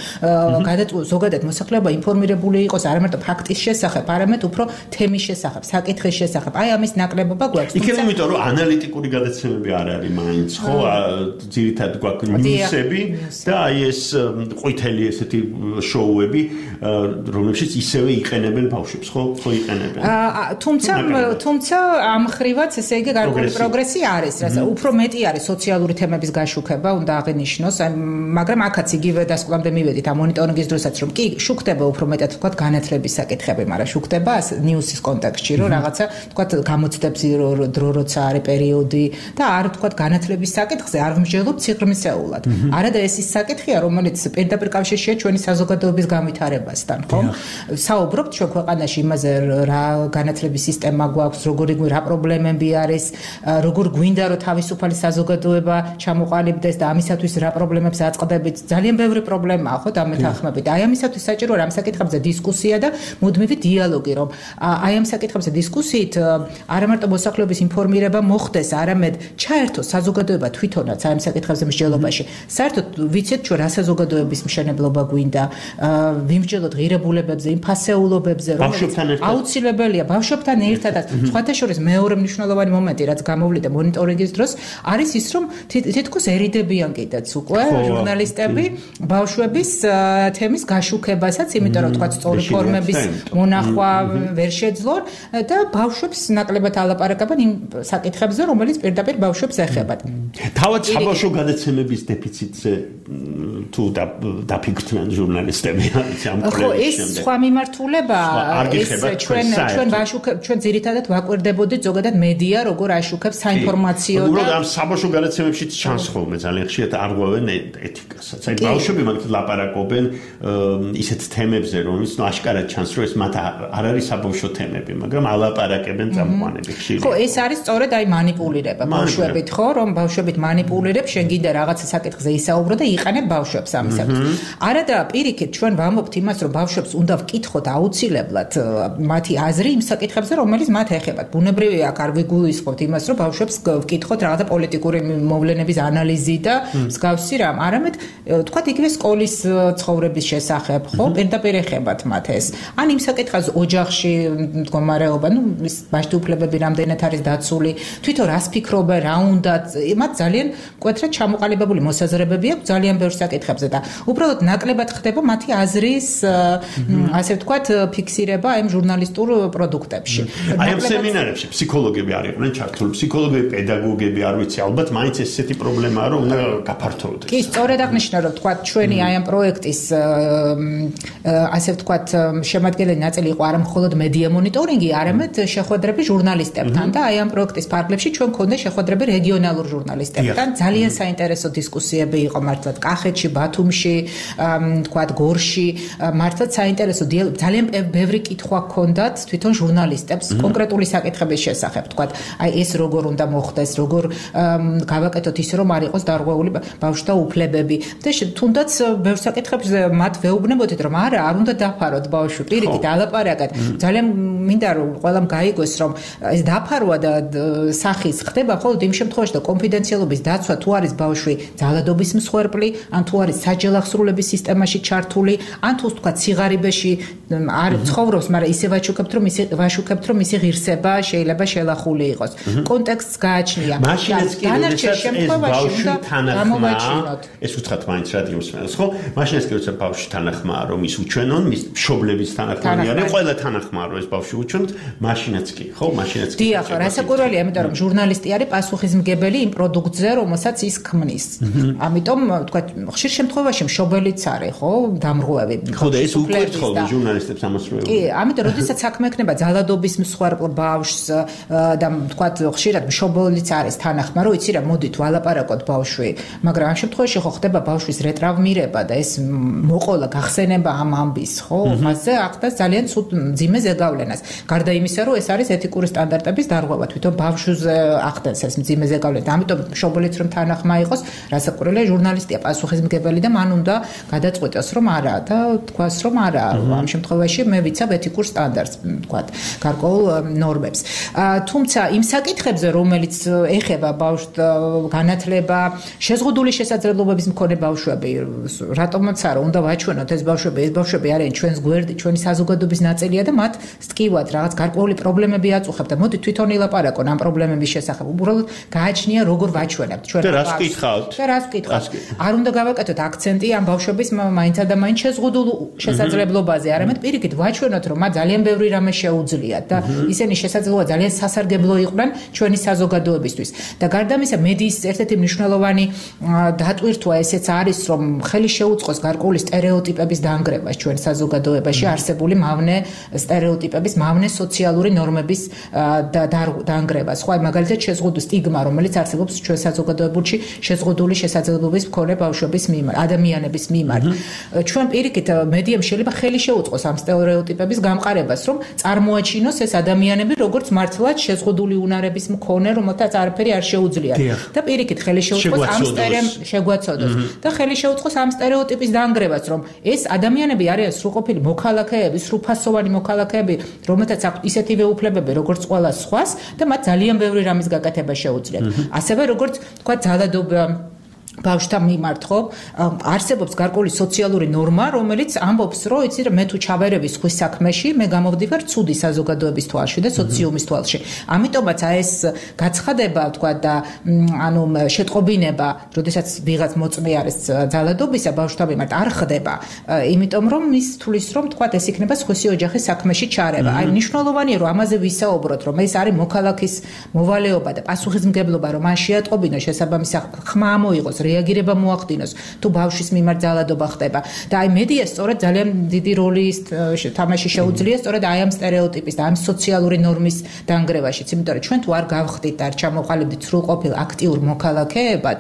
ზოგადად მოსახლეობა ინფორმირებული იყოს არა მარტო ფაქტის შესახებ, არამედ უფრო თემის შესახებ, საკითხის შესახებ. აი ამის ნაკლებობა გვაქვს. იქნება იმიტომ, რომ ანალიტიკური გადაცემები არ არის მაინც, ხო? ძირითადად გვაქვს ნიუსები და აი ეს ყვითელი ესეთი შოუები, რომლებშიც ისევე იყენებენ ბავშვებს, ხო? ხო იყენებენ. თუმცა თუმცა ამ ხრივაც ესე იგი გარკვეული პროგრესი არის, რასაც უფრო მეტი არის სოციალური თემების გაშუქება, უნდა აღინიშნოს, მაგრამ აქაც იგივე დასკვნამდე მივედით ამ მონიტორინგის დროსაც, რომ კი შუქდება უფრო მეტად თქვათ განათლების საკითხები, მაგრამ შუქდება ნიუსის კონტექსტში, რომ რაღაცა თქვათ გამოცდებს დრო როცა არის პერიოდი და არ თქვათ განათლების საკითხზე არ ვმსჯელობ სიღრმისეულად. არადა ეს ის საკითხია, რომელიც პირდაპირ კავშირშია ჩვენი საზოგადოების განვითარებასთან, ხო? საუბრობთ ჩვენ ქვეყანაში იმაზე, რა განათლების სისტემა გვაქვს, როგორი რა პრობლემები არის, როგორ გვინდა რომ თავისუფალი საზოგადოება ჩამოყალიბდეს და ამისათვის რა პრობლემებს აწყდებით. ძალიან ბევრი პრობლემაა, ხო, დამეთანხმებით. აი ამისათვის საჭირო რა ამ საკითხებზე დისკუსია და მუდმივი დიალოგი, რომ აი ამ საკითხებზე დისკუსიით არა მარტო მოსახლეობის ინფორმირება მოხდეს, არამედ ჩაერთოს საზოგადოება თვითონაც აი ამ საკითხებზე მსჯელობაში. საერთოდ ვიცით ჩვენ რა საზოგადოების მშენებლობა გვინდა, ვიმსჯელოთ ღირებულებებზე, იმ ფასეულობებზე, რომელიც აუცილებელია ბავშვებთან ერთადაც. სხვათა შორის მეორე მნიშვნელოვანი მომენტი, რაც გამოვლიდა მონიტორინგის დროს, არის ის, რომ თითქოს ერიდებიან კიდეც უკვე ჟურნალისტები ბავშვების თემის გაშუქებასაც, იმიტომ რომ თქვა სწორი ფორმების მონახვა ვერ შეძლონ და ბავშვებს ნაკლებად ალაპარაკებენ იმ საკითხებზე, რომელიც პირდაპირ ბავშვებს ეხებათ. თავად საბავშვო გადაცემების დეფიციტზე თუ დაფიქრდნენ ჟურნალისტები ამ კვლევის შემდეგ. ხო, ეს სხვა მიმართულება, ეს ჩვენ ჩვენ ბავშვებს ჩვენ ძირითადად ვაკვირდებოდით ზოგადად მედია როგორ აშუქებს საინფორმაციო და უბრალოდ ამ საბავშვო გადაცემებში ჩანს ხოლმე ძალიან ხშირად არღვევენ ეთიკასაც. აი ბავშვები მაგით ლაპარაკობენ ისეთ თემებზე, რომელიც ნუ აშკარად ჩანს, რომ ეს მათ არ არის საბავშვო თემები, მაგრამ ალაპარაკებენ წამყვანები ხშირად. ხო, ეს არის სწორედ აი манипуლირება ბავშვებით, ხო, რომ ბავშვებით манипуლირებ, შენ გინდა რაღაცა საკითხზე ისაუბრო და იყენებ ბავშვებს ამისათვის. არადა პირიქით ჩვენ ვამბობთ იმას, რომ ბავშვებს უნდა ვკითხოთ აუცილებლად მათი აზრი იმ საკითხებზე, რომელიც მათ ეხებათ. ბუნებრივია, აქ არ ვიგულისხმობთ იმას, რომ ბავშვებს ვკითხოთ რაღაცა პოლიტიკური მოვლენების ანალიზი და მსგავსი რამ, არამედ თქვათ იგივე სკოლის ცხოვრების შესახებ, ხო, პირდაპირ ეხებათ მათ ეს. ან იმ საკითხაზე ოჯახში მდგომარეობა, ნუ ბავშვთა უფლებები რამდენად არის დაცული, თვითონ რას ფიქრობენ, რა უნდა, მათ ძალიან მკვეთრად ჩამოყალიბებული მოსაზრებები აქვს ძალიან ბევრ საკითხებზე და უბრალოდ ნაკლებად ხდება მათი აზრის, ასე ვთქვათ, ფიქსირება ამ ჟურნალისტურ პროდუქტებში. აი ამ სემინარებში ფსიქოლოგები არ იყვნენ ჩართული, ფსიქოლოგები, პედაგოგები, არ ვიცი, ალბათ მაინც ესეთი პრობლემაა, რომ უნდა გაფართოვდეს. კი, სწორედ აღნიშნა, რომ თქვათ ჩვენი აი ამ პროექტის ასე ვთქვათ შემადგენელი ნაწილი იყო არა მხოლოდ მედია მონიტორინგი, არამედ შეხვედრები ჟურნალისტებთან და აი ამ პროექტის ფარგლებში ჩვენ გქონდა შეხვედრები რეგიონალურ ჟურნალისტებთან. ჟურნალისტებთან. ძალიან საინტერესო დისკუსიები იყო მართლაც კახეთში, ბათუმში, თქვათ გორში, მართლაც საინტერესო ძალიან ბევრი კითხვა ჰქონდათ თვითონ ჟურნალისტებს კონკრეტული საკითხების შესახებ, თქვათ, აი ეს როგორ უნდა მოხდეს, როგორ გავაკეთოთ ისე რომ არ იყოს დარღვეული ბავშვთა უფლებები და თუნდაც ბევრ საკითხებს მათ ვეუბნებოდით რომ არა, არ უნდა დაფაროთ ბავშვი, პირიქით ალაპარაკეთ. ძალიან მინდა რომ ყველამ გაიგოს რომ ეს დაფარვა და სახის ხდება მხოლოდ იმ შემთხვევაში და კონფიდენციალობის დაცვა თუ არის ბავშვი ძალადობის მსხვერპლი, ან თუ არის საჯელახსრულების სისტემაში ჩართული, ან თუ თქვა ციღარიბეში არ ცხოვრობს, მაგრამ ისე ვაჩუქებთ რომ ისე ვაშუქებთ რომ ისე ღირსება შეიძლება შელახული იყოს. კონტექსტს გააჩნია. მაშინაც კი როდესაც ეს ბავშვი თანახმაა, ეს უთხრათ მაინც რადიოს მენს, ხო? მაშინაც კი როდესაც ბავშვი თანახმაა რომ ის უჩვენონ, მის მშობლების თანახმაა, არის ყველა თანახმაა რომ ეს ბავშვი უჩვენოთ, მაშინაც კი, ხო? მაშინაც კი. დიახ, რასაკვირველია, იმიტომ რომ ჟურნალისტი არის პასუხისმგებელი იმ პროდუქტზე, რომელსაც ის ქმნის. ამიტომ თქვა ხშირ შემთხვევაში მშობელიც არის, ხო, დამრღვევი. ხო, და ეს უკითხავდა ჟურნალისტებს ამას რო. კი, ამიტომ როდესაც საქმე ექნება ძალადობის მსხვერპლ ბავშვს და თქვა ხშირად მშობელიც არის თანახმა, რომ იცი რა, მოდით ვალაპარაკოთ ბავშვი, მაგრამ ამ შემთხვევაში ხო ხდება ბავშვის რეტრაუმირება და ეს მოყოლა გახსენება ამ ამბის, ხო? მასზე ახდას ძალიან ცუდ მძიმე ზეგავლენას. გარდა იმისა, რომ ეს არის ეთიკური სტანდარტების დარღვევა, თვითონ ბავშვზე ახდენს ეს მძიმე ზეგავლენა. ამიტომ მშობელიც რომ თანახმა იყოს, რასაკვირველია ჟურნალისტია პასუხისმგებელი და მან უნდა გადაწყვიტოს რომ არა და თქვას რომ არა, ამ შემთხვევაში მე ვიცავ ეთიკურ სტანდარტს, თქვათ, გარკვეულ ნორმებს. თუმცა იმ საკითხებზე, რომელიც ეხება ბავშვს განათლება, შეზღუდული შესაძლებლობების მქონე ბავშვები, რატომაც არა, უნდა ვაჩვენოთ ეს ბავშვები, ეს ბავშვები არიან ჩვენს გვერდი, ჩვენი საზოგადოების ნაწილია და მათ სტკივად რაღაც გარკვეული პრობლემები აწუხებთ და მოდი თვითონ ილაპარაკონ ამ პრობლემების შესახებ. უბრალოდ გააჩნია როგორ ვაჩვენებთ ჩვენ. და რას ვკითხავთ? და რას ვკითხავთ? არ უნდა გავაკეთოთ აქცენტი ამ ბავშვების მაინცა და მაინც შეზღუდულ შესაძლებლობაზე, არამედ პირიქით ვაჩვენოთ რომ მათ ძალიან ბევრი რამე შეუძლიათ და ისინი შესაძლოა ძალიან სასარგებლო იყვნენ ჩვენი საზოგადოებისთვის. და გარდა ამისა, მედიის ერთ-ერთი მნიშვნელოვანი დატვირთვა ესეც არის, რომ ხელი შეუწყოს გარკვეული სტერეოტიპების დანგრევას ჩვენ საზოგადოებაში, არსებული მავნე სტერეოტიპების, მავნე სოციალური ნორმების დანგრევას. ხო, აი მაგალითად შეზღუდული სტიგმა, რომელიც არსებობს ჩვენ საზოგადოებაში შეზღუდული შესაძლებლობის მქონე ბავშვების მიმართ, ადამიანების მიმართ. ჩვენ პირიქით მედიამ შეიძლება ხელი შეუწყოს ამ სტერეოტიპების გამყარებას, რომ წარმოაჩინოს ეს ადამიანები როგორც მართლაც შეზღუდული უნარების მქონე, რომელთაც არაფერი არ შეუძლიათ. და პირიქით ხელი შეუწყოს ამ სტერეოტიპებს შეგვაცოდოს და ხელი შეუწყოს ამ სტერეოტიპის დანგრევას, რომ ეს ადამიანები არიან სრულყოფილი მოქალაქეები, სრულფასოვანი მოქალაქეები, რომელთაც აქვთ ისეთივე უფლებები, როგორც ყველა სხვას და მათ ძალიან ბევრი რამის გაკეთება შეუძლიათ. ასევე როგორც თქვა ძალადობა ბავშვთა მიმართ, ხო, არსებობს გარკვეული სოციალური ნორმა, რომელიც ამბობს, რომ იცი რა, მე თუ ჩავერევი სხვის საქმეში, მე გამოვდივარ ცუდი საზოგადოების თვალში და სოციუმის თვალში. ამიტომაც აი ეს გაცხადება, თქვა და ანუ შეტყობინება, როდესაც ვიღაც მოწმე არის ძალადობისა ბავშვთა მიმართ, არ ხდება, იმიტომ რომ ის თulis რომ თქვა ეს იქნება სხვისი ოჯახის საქმეში ჩარევა. აი მნიშვნელოვანია რომ ამაზე ვისაუბროთ, რომ ეს არის მოქალაქის მოვალეობა და პასუხისმგებლობა, რომ მან შეატყობინოს შესაბამისი ხმა მოიღოს, რეაგირება მოახდინოს თუ ბავშვის მიმართ ძალადობა ხდება და აი მედია სწორედ ძალიან დიდი როლი თამაში შეუძლია სწორედ აი ამ სტერეოტიპის და ამ სოციალური ნორმის დანგრევაშიც, იმიტომ რომ ჩვენ თუ არ გავხდით, არ ჩამოყალიბდით სრულყოფილ აქტიურ მოქალაქეებად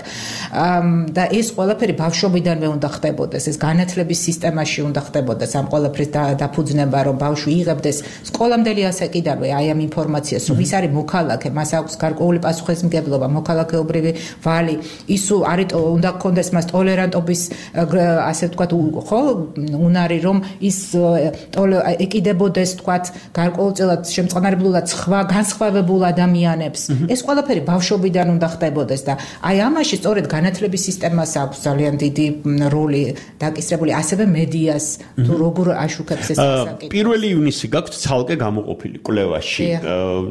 და ეს ყველაფერი ბავშვობიდანვე უნდა ხდებოდეს, ეს განათლების სისტემაში უნდა ხდებოდეს ამ ყველაფრის დაფუძნება, რომ ბავშვი იღებდეს სკოლამდელი ასაკიდანვე აი ამ ინფორმაციას, რომ ის არის მოქალაქე, მას აქვს გარკვეული პასუხისმგებლობა, მოქალაქეობრივი ვალი, ის არის უნდა გქონდეს მას ტოლერანტობის ასე ვთქვათ, ხო, უნარი, რომ ის ეკიდებოდეს, ვთქვათ, გარკვეულწილად შემწყნარებლულად სხვა განსხვავებულ ადამიანებს. ეს ყველაფერი ბავშვობიდან უნდა ხდებოდეს და აი ამაში სწორედ განათლების სისტემას აქვს ძალიან დიდი როლი დაკისრებული, ასევე მედიას თუ როგორ აშუქებს ეს საკითხი. პირველი ივნისი გაქვთ ცალკე გამოყოფილი კვლევაში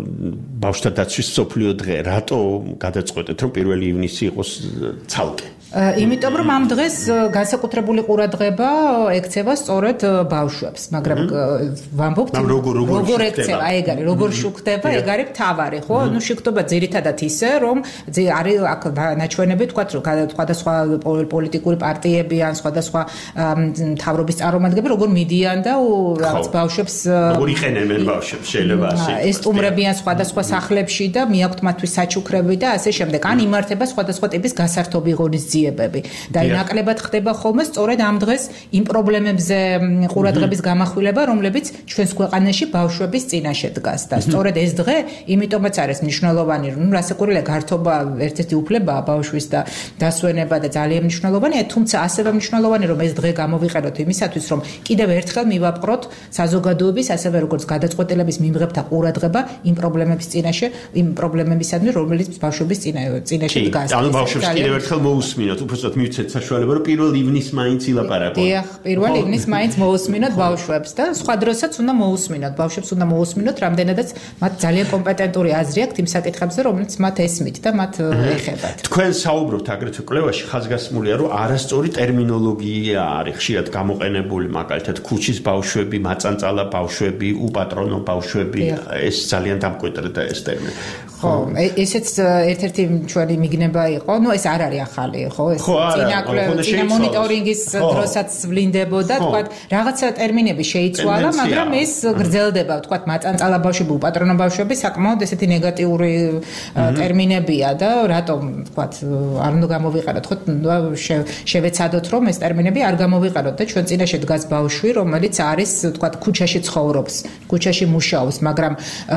ბავშვთა დაცვის მსოფლიო დღე. რატო გადაწყვეტეთ, რომ პირველი ივნისი იყოს ცალკე? იმიტომ რომ ამ დღეს განსაკუთრებული ყურადღება ექცევა სწორედ ბავშვებს, მაგრამ ვამბობთ როგორ ექცევა, ეგ არის, როგორ შუქდება, ეგ არის მთავარი, ხო? ნუ შუქდება ძირითადად ისე, რომ არის აქ ნაჩვენები თქვათ, რომ სხვადასხვა პოლიტიკური პარტიები ან სხვადასხვა მთავრობის წარმომადგენლები როგორ მიდიან და რაღაც ბავშვებს როგორ იყენებენ ბავშვებს, შეიძლება ასე ესტუმრებიან სხვადასხვა სახლებში და მიაქვთ მათთვის საჩუქრები და ასე შემდეგ. ან იმართება სხვადასხვა ტიპის გასართობი ღონისძიებები. და ნაკლებად ხდება ხოლმე სწორედ ამ დღეს იმ პრობლემებზე ყურადღების გამახვილება, რომლებიც ჩვენს ქვეყანაში ბავშვების წინაშე დგას. და სწორედ ეს დღე იმიტომაც არის მნიშვნელოვანი, რომ რასაკვირველია გართობა ერთ-ერთი უფლებაა ბავშვის და დასვენება და ძალიან მნიშვნელოვანია, თუმცა ასევე მნიშვნელოვანი რომ ეს დღე გამოვიყენოთ იმისათვის, რომ კიდევ ერთხელ მივაპყროთ საზოგადოების, ასევე როგორც გადაწყვეტილების მიმღებთა ყურადღება იმ პრობლემების წინაშე, იმ პრობლემებისადმი, რომელიც ბავშვების წინაშე დგას. ანუ ბავშვებს კიდევ ერთხელ მოусმინოთ, უბრალოდ მივცეთ საშუალება, რომ პირველ ივნისს მაინც ილაპარაკოთ. დიახ, პირველ ივნისს მაინც მოусმინოთ ბავშვებს და სხვა დროსაც უნდა მოусმინოთ, ბავშვებს უნდა მოусმინოთ, რამდენადაც მათ ძალიან კომპეტენტური აზრი აქვთ იმ საკითხებზე, რომელიც მათ ესმით და მათ ეხებათ. თქვენ საუბრობთ აგრეთვე კვლევაში ხაზგასმულია, რომ არასწორი ტერმინოლოგია არის ხშირად გამოყენებული, მაგალითად ქუჩის ბავშვები, მაწანწალა ბავშვები, უპატრონო ბავშვები, ეს ძალიან დამკვიდრდა ეს ტერმინი. ხო, ესეც ერთ-ერთი ჩვენი მიგნება იყო, ну ეს არ არის ახალი, ხო, ეს წინა მონიტორინგის დროსაც ვლინდებოდა, თქვა, რაღაცა ტერმინები შეიცვალა, მაგრამ ეს გრძელდება, თქვა, მაწანწალა ბავშვები, უპატრონო ბავშვები საკმაოდ ესეთი ნეგატიური ტერმინებია და რატომ, თქვა, არ უნდა გამოვიყენოთ, ხო, შევეცადოთ, რომ ეს ტერმინები არ გამოვიყენოთ და ჩვენ წინაშე დგას ბავშვი, რომელიც არის, თქვა, ქუჩაში ცხოვრობს, ქუჩაში მუშაობს, მაგრამ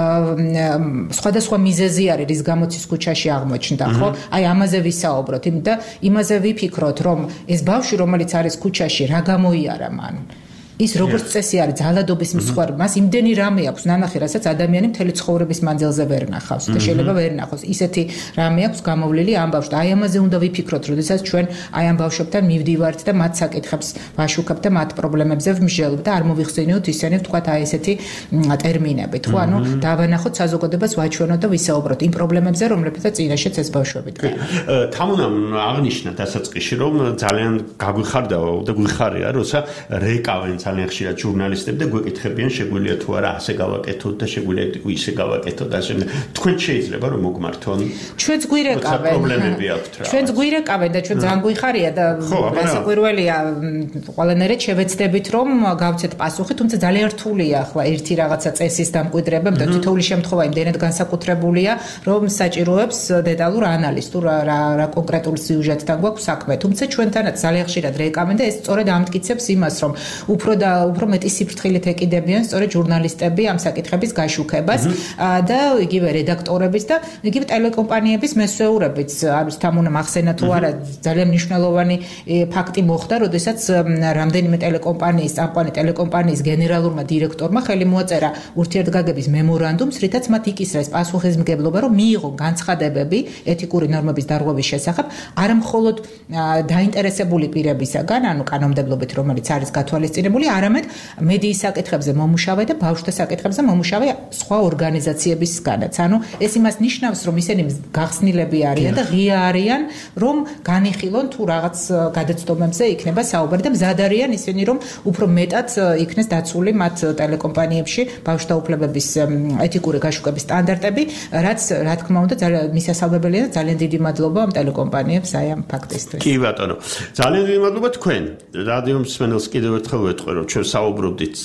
სხვადასხვა მიზეზი არის, რის გამოც ის ქუჩაში აღმოჩნდა, ხო? აი ამაზე ვისაუბროთ, იმიტომ და იმაზე ვიფიქროთ, რომ ეს ბავშვი, რომელიც არის ქუჩაში, რა გამოიარა მან? ის როგორც წესი არის ძალადობის მსხვერპლი, მას იმდენი რამე აქვს ნანახი, რასაც ადამიანი მთელი ცხოვრების მანძილზე ვერ ნახავს და შეიძლება ვერ ნახოს. ისეთი რამე აქვს გამოვლილი ამ ბავშვს. აი ამაზე უნდა ვიფიქროთ, როდესაც ჩვენ აი ამ ბავშვებთან მივდივართ და მათ საკითხებს ვაშუქებთ და მათ პრობლემებზე ვმსჯელობ და არ მოვიხსენიოთ ისინი, ვთქვათ, აი ესეთი ტერმინებით, ხო? ანუ დავანახოთ საზოგადოებას, ვაჩვენოთ და ვისაუბროთ იმ პრობლემებზე, რომლებსაც წინაშეც ეს ბავშვები დგას. თამუნამ აღნიშნა დასაწყისში, რომ ძალიან გაგვიხარდა და გვიხარია, როცა რეკავენ ძალიან ხშირად ჟურნალისტები და გვეკითხებიან, შეგვიძლია თუ არა ასე გავაკეთოთ და შეგვიძლია ისე გავაკეთოთ და ასე. თქვენ შეიძლება რომ მოგმართონ? ჩვენც გვირეკავენ. პრობლემები აქვთ რა. ჩვენც გვირეკავენ და ჩვენ ძალიან გვიხარია და რასაკვირველია, ყველანაირად შევეცდებით რომ გავცეთ პასუხი, თუმცა ძალიან რთულია ახლა ერთი რაღაცა წესის დამკვიდრება და თითოეული შემთხვევა იმდენად განსაკუთრებულია, რომ საჭიროებს დეტალურ ანალიზს, თუ რა რა კონკრეტული სიუჟეტთან გვაქვს საქმე. თუმცა ჩვენთანაც ძალიან ხშირად რეკავენ და ეს სწორედ ამტკიცებს იმას, რომ უფრო და უფრო მეტი სიფრთხილით ეკიდებიან სწორედ ჟურნალისტები ამ საკითხების გაშუქებას და იგივე რედაქტორების და იგივე ტელეკომპანიების მესვეურებიც. არის თამუნა მახსენა თუ არა, ძალიან მნიშვნელოვანი ფაქტი მოხდა, როდესაც რამდენიმე ტელეკომპანიის, წამყვანი ტელეკომპანიის გენერალურმა დირექტორმა ხელი მოაწერა ურთიერთგაგების მემორანდუმს, რითაც მათ იკისრეს პასუხისმგებლობა, რომ მიიღო განცხადებები ეთიკური ნორმების დარღვევის შესახებ, არა მხოლოდ დაინტერესებული პირებისაგან, ანუ კანონმდებლობით, რომელიც არის გათვალისწინებული, არამედ მედიის საკითხებზე მომუშავე და ბავშვთა საკითხებზე მომუშავე სხვა ორგანიზაციებისგანაც. ანუ ეს იმას ნიშნავს, რომ ისინი გახსნილები არიან და ღია არიან, რომ განიხილონ თუ რაღაც გადაცდომებზე იქნება საუბარი და მზად არიან ისინი, რომ უფრო მეტად იქნეს დაცული მათ ტელეკომპანიებში ბავშვთა უფლებების ეთიკური გაშუქების სტანდარტები, რაც რა თქმა უნდა ძალიან მისასალმებელია და ძალიან დიდი მადლობა ამ ტელეკომპანიებს აი ამ ფაქტისთვის. კი ბატონო, ძალიან დიდი მადლობა თქვენ. რადიო მსმენელს კიდევ ერთხელ ვეთქვი, რომ ჩვენ საუბრობდით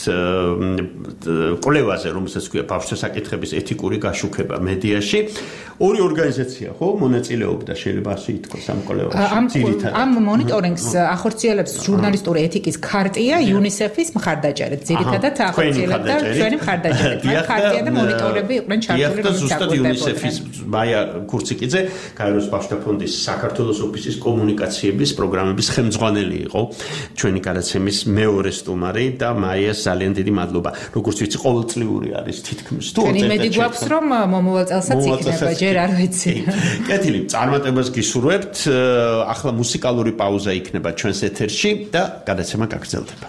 კვლევაზე, რომელსაც ქვია ბავშვთა საკითხების ეთიკური გაშუქება მედიაში. ორი ორგანიზაცია, ხო, მონაწილეობდა, შეიძლება ასე ითქვას ამ კვლევაში. ამ მონიტორინგს ახორციელებს ჟურნალისტური ეთიკის ქარტია იუნისეფის მხარდაჭერით. ძირითადად ახორციელებდა ჩვენი მხარდაჭერით. ქარტია და მონიტორები იყვნენ ჩართული, რომელიც ზუსტად იუნისეფის მაია კურციკიძე, გაეროს ბავშვთა ფონდის საქართველოს ოფისის კომუნიკაციების პროგრამების ხელმძღვანელი იყო. ჩვენი გადაცემის მეორე სტუმარი და მაიას ძალიან დიდი მადლობა. როგორც ვიცი, ყოველწლიური არის თითქმის. თუ ჩვენ იმედი გვაქვს, რომ მომავალ წელსაც იქნება, ჯერ არ ვიცი. კეთილი, წარმატებას გისურვებთ. ახლა მუსიკალური პაუზა იქნება ჩვენს ეთერში და გადაცემა გაგრძელდება.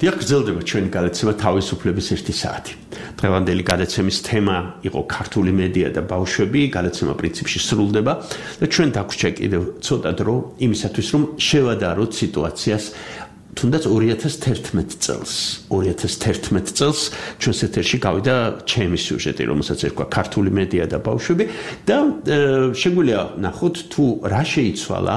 დიახ, გრძელდება ჩვენი გადაცემა თავისუფლების ერთი საათი. დღევანდელი გადაცემის თემა იყო ქართული მედია და ბავშვები, გადაცემა პრინციპში სრულდება და ჩვენ დაგვრჩა კიდევ ცოტა დრო იმისათვის, რომ შევადაროთ სიტუაციას თუნდაც ორი ათას თერთმეტ წელს. ორი ათას თერთმეტ წელს ჩვენს ეთერში გავიდა ჩემი სიუჟეტი, რომელსაც ერქვა ქართული მედია და ბავშვები და შეგვიძლია ნახოთ თუ რა შეიცვალა,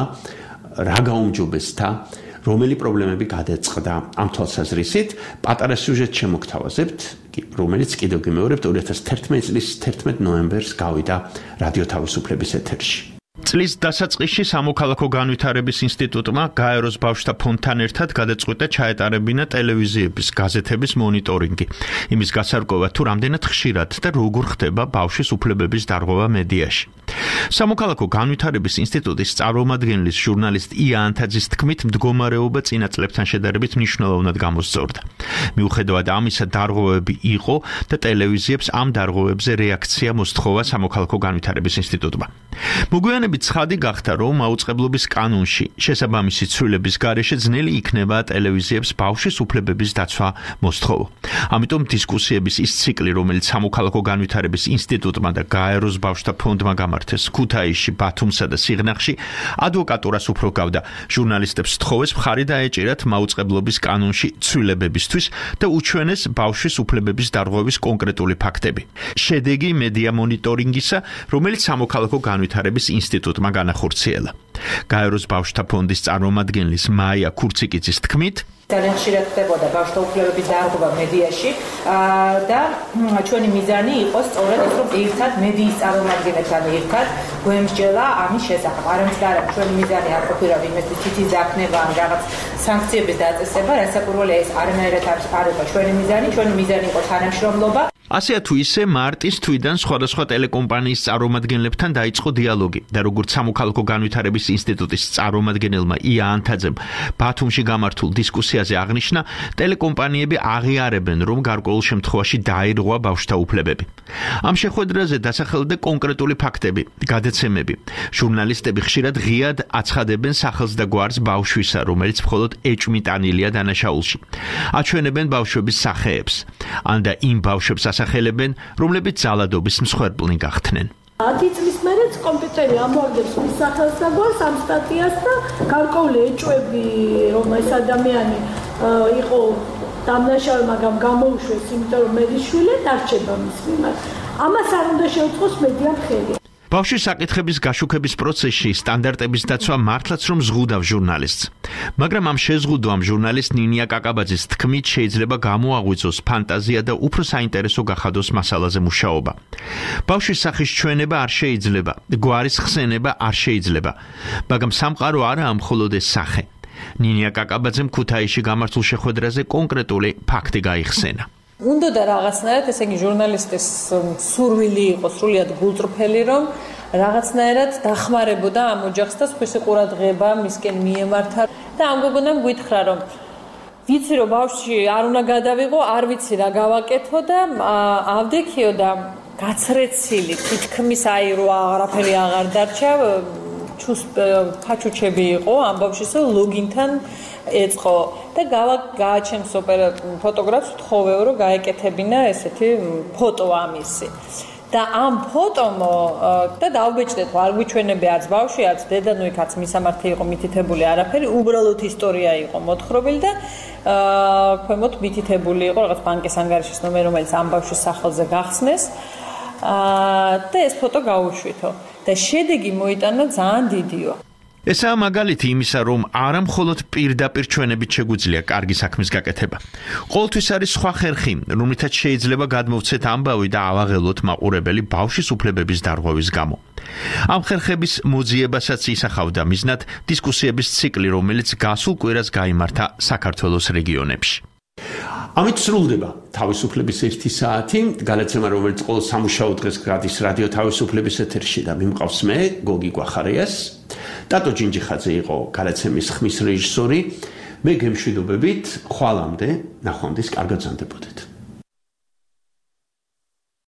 რა გაუმჯობესდა, რომელი პრობლემები გადაწყდა ამ თვალსაზრისით. პატარა სიუჟეტს შემოგთავაზებთ, რომელიც კიდევ გიმეორებთ ორი ათას თერთმეტ წლის თერთმეტ ნოემბერს გავიდა რადიო თავისუფლების ეთერში. წლის დასაწყისში სამოქალაქო განვითარების ინსტიტუტმა გაეროს ბავშვთა ფონდთან ერთად გადაწყვიტა ჩაეტარებინა ტელევიზიების, გაზეთების მონიტორინგი. იმის გასარკვევად თუ რამდენად ხშირად და როგორ ხდება ბავშვის უფლებების დარღვევა მედიაში. სამოქალაქო განვითარების ინსტიტუტის წარმომადგენლის ჟურნალისტ ია ანთაძის თქმით, მდგომარეობა წინა წლებთან შედარებით მნიშვნელოვნად გამოსწორდა. მიუხედავად ამისა, დარღვევები იყო და ტელევიზიებს ამ დარღვევებზე რეაქცია მოსთხოვა სამოქალაქო განვითარების ინსტიტუტმა. მოგვიანებით ცხადი გახდა, რომ მაუწყებლობის კანონში შესაბამისი ცვლილების გარეშე ძნელი იქნება ტელევიზიებს ბავშვის უფლებების დაცვა მოსთხოვო. ამიტომ დისკუსიების ის ციკლი, რომელიც სამოქალაქო განვითარების ინსტიტუტმა და გაეროს ბავშვთა ფონდმა გამართეს ქუთაისში, ბათუმსა და სიღნაღში, ადვოკატურას უფრო გავდა. ჟურნალისტებს სთხოვეს მხარი დაეჭირათ მაუწყებლობის კანონში ცვლილებებისთვის და უჩვენეს ბავშვის უფლებების დარღვევის კონკრეტული ფაქტები. შედეგი მედია მონიტორინგისა, რომელიც სამოქალაქო განვითარების ინსტიტუტმა განახორციელა. გაეროს ბავშვთა ფონდის წარმომადგენლის მაია ქურციკიძის თქმით, ძალიან ხშირად ხდებოდა ბავშვთა უფლებების დარღვევა მედიაში და ჩვენი მიზანი იყო სწორედ ის, რომ ერთად მედიის წარმომადგენლებთან ერთად გვემსჯელა ამის შესახებ. არამედ არა, ჩვენი მიზანი არ ყოფილა ვინმესთვის თითის დაქნება ან რაღაც სანქციების დაწესება, რასაკვირველია ეს არანაირად არ იყო ჩვენი მიზანი, ჩვენი მიზანი იყო თანამშრომლობა. ასე თუ ისე მარტის თვიდან სხვადასხვა ტელეკომპანიის წარმომადგენლებთან დაიწყო დიალოგი და როგორც სამოქალაქო განვითარების ინსტიტუტის წარმომადგენელმა ია ანთაძემ ბათუმში გამართულ დისკუსიაზე აღნიშნა, ტელეკომპანიები აღიარებენ, რომ გარკვეულ შემთხვევაში დაირღვა ბავშვთა უფლებები. ამ შეხვედრაზე დასახელდა კონკრეტული ფაქტები, გადაცემები. ჟურნალისტები ხშირად ღიად აცხადებენ სახელს და გვარს ბავშვისა, რომელიც მხოლოდ ეჭვმიტანილია დანაშაულში. აჩვენებენ ბავშვების სახეებს, ან და იმ ბავშვებს ასახელებენ, რომლებიც ძალადობის მსხვერპლნი გახდნენ. ათი წლის მერეც კომპიუტერი ამოაგდებს მის სახელს და გვარს ამ სტატიას და გარკვეული ეჭვები, რომ ეს ადამიანი იყო დამნაშავე, მაგრამ გამოუშვეს, იმიტომ რომ მედიშვილი დარჩება მის მიმართ. ამას არ უნდა შეუწყოს მედიამ ხელი. ბავშვის საკითხების გაშუქების პროცესში სტანდარტების დაცვა მართლაც რომ ზღუდავს ჟურნალისტს. მაგრამ ამ შეზღუდვამ ჟურნალისტ ნინია კაკაბაძის თქმით შეიძლება გამოაღვიძოს ფანტაზია და უფრო საინტერესო გახადოს მასალაზე მუშაობა. ბავშვის სახის ჩვენება არ შეიძლება, გვარის ხსენება არ შეიძლება, მაგრამ სამყარო არაა მხოლოდ ეს სახე. ნინია კაკაბაძემ ქუთაისში გამართულ შეხვედრაზე კონკრეტული ფაქტი გაიხსენა. უნდა და რაღაცნაირად, ესე იგი ჟურნალისტის სურვილი იყო სრულიად გულწრფელი, რომ რაღაცნაირად დახმარებოდა ამ ოჯახს და სხვისი ყურადღება მისკენ მიემართა და ამ გოგონამ გითხრა, რომ ვიცი რომ ბავშვი არ უნდა გადავიღო, არ ვიცი რა გავაკეთო და ავდექიო და გაცრეცილი თითქმის აი რო არაფერი აღარ დარჩა, ჩუს ფაჩუჩები იყო ამ ბავშვის ლოგინთან ეწყო და გააჩენს ფოტოგრაფს, ვთხოვეო რომ გაეკეთებინა ესეთი ფოტო ამისი. და ამ ფოტომ და დავბეჭდეთ, არ გვიჩვენებია არც ბავშვი, არც დედა, ნუ იქაც მისამართი იყო მითითებული არაფერი, უბრალოდ ისტორია იყო მოთხრობილი და ქვემოთ მითითებული იყო რაღაც ბანკის ანგარიშის ნომერი, რომელიც ამ ბავშვის სახელზე გახსნეს. და ეს ფოტო გაუშვითო და შედეგი მოიტანა ძალიან დიდიო. ესაა მაგალითი იმისა, რომ არა მხოლოდ პირდაპირ ჩვენებით შეგვიძლია კარგი საქმის გაკეთება. ყოველთვის არის სხვა ხერხი, რომლითაც შეიძლება გადმოვცეთ ამბავი და ავაღელოთ მაყურებელი ბავშვის უფლებების დარღვევის გამო. ამ ხერხების მოძიებასაც ისახავდა მიზნად დისკუსიების ციკლი, რომელიც გასულ კვირას გაიმართა საქართველოს რეგიონებში. ამით სრულდება თავისუფლების ერთი საათი, გადაცემა, რომელიც ყოველ სამუშაო დღეს გადის რადიო თავისუფლების ეთერში და მიმყავს მე, გოგი გვახარიას. ტატო ჯინჯიხაძე იყო გადაცემის ხმის რეჟისორი. მე გემშვიდობებით, ხვალამდე, ნახვამდის კარგად ზანდებოდეთ.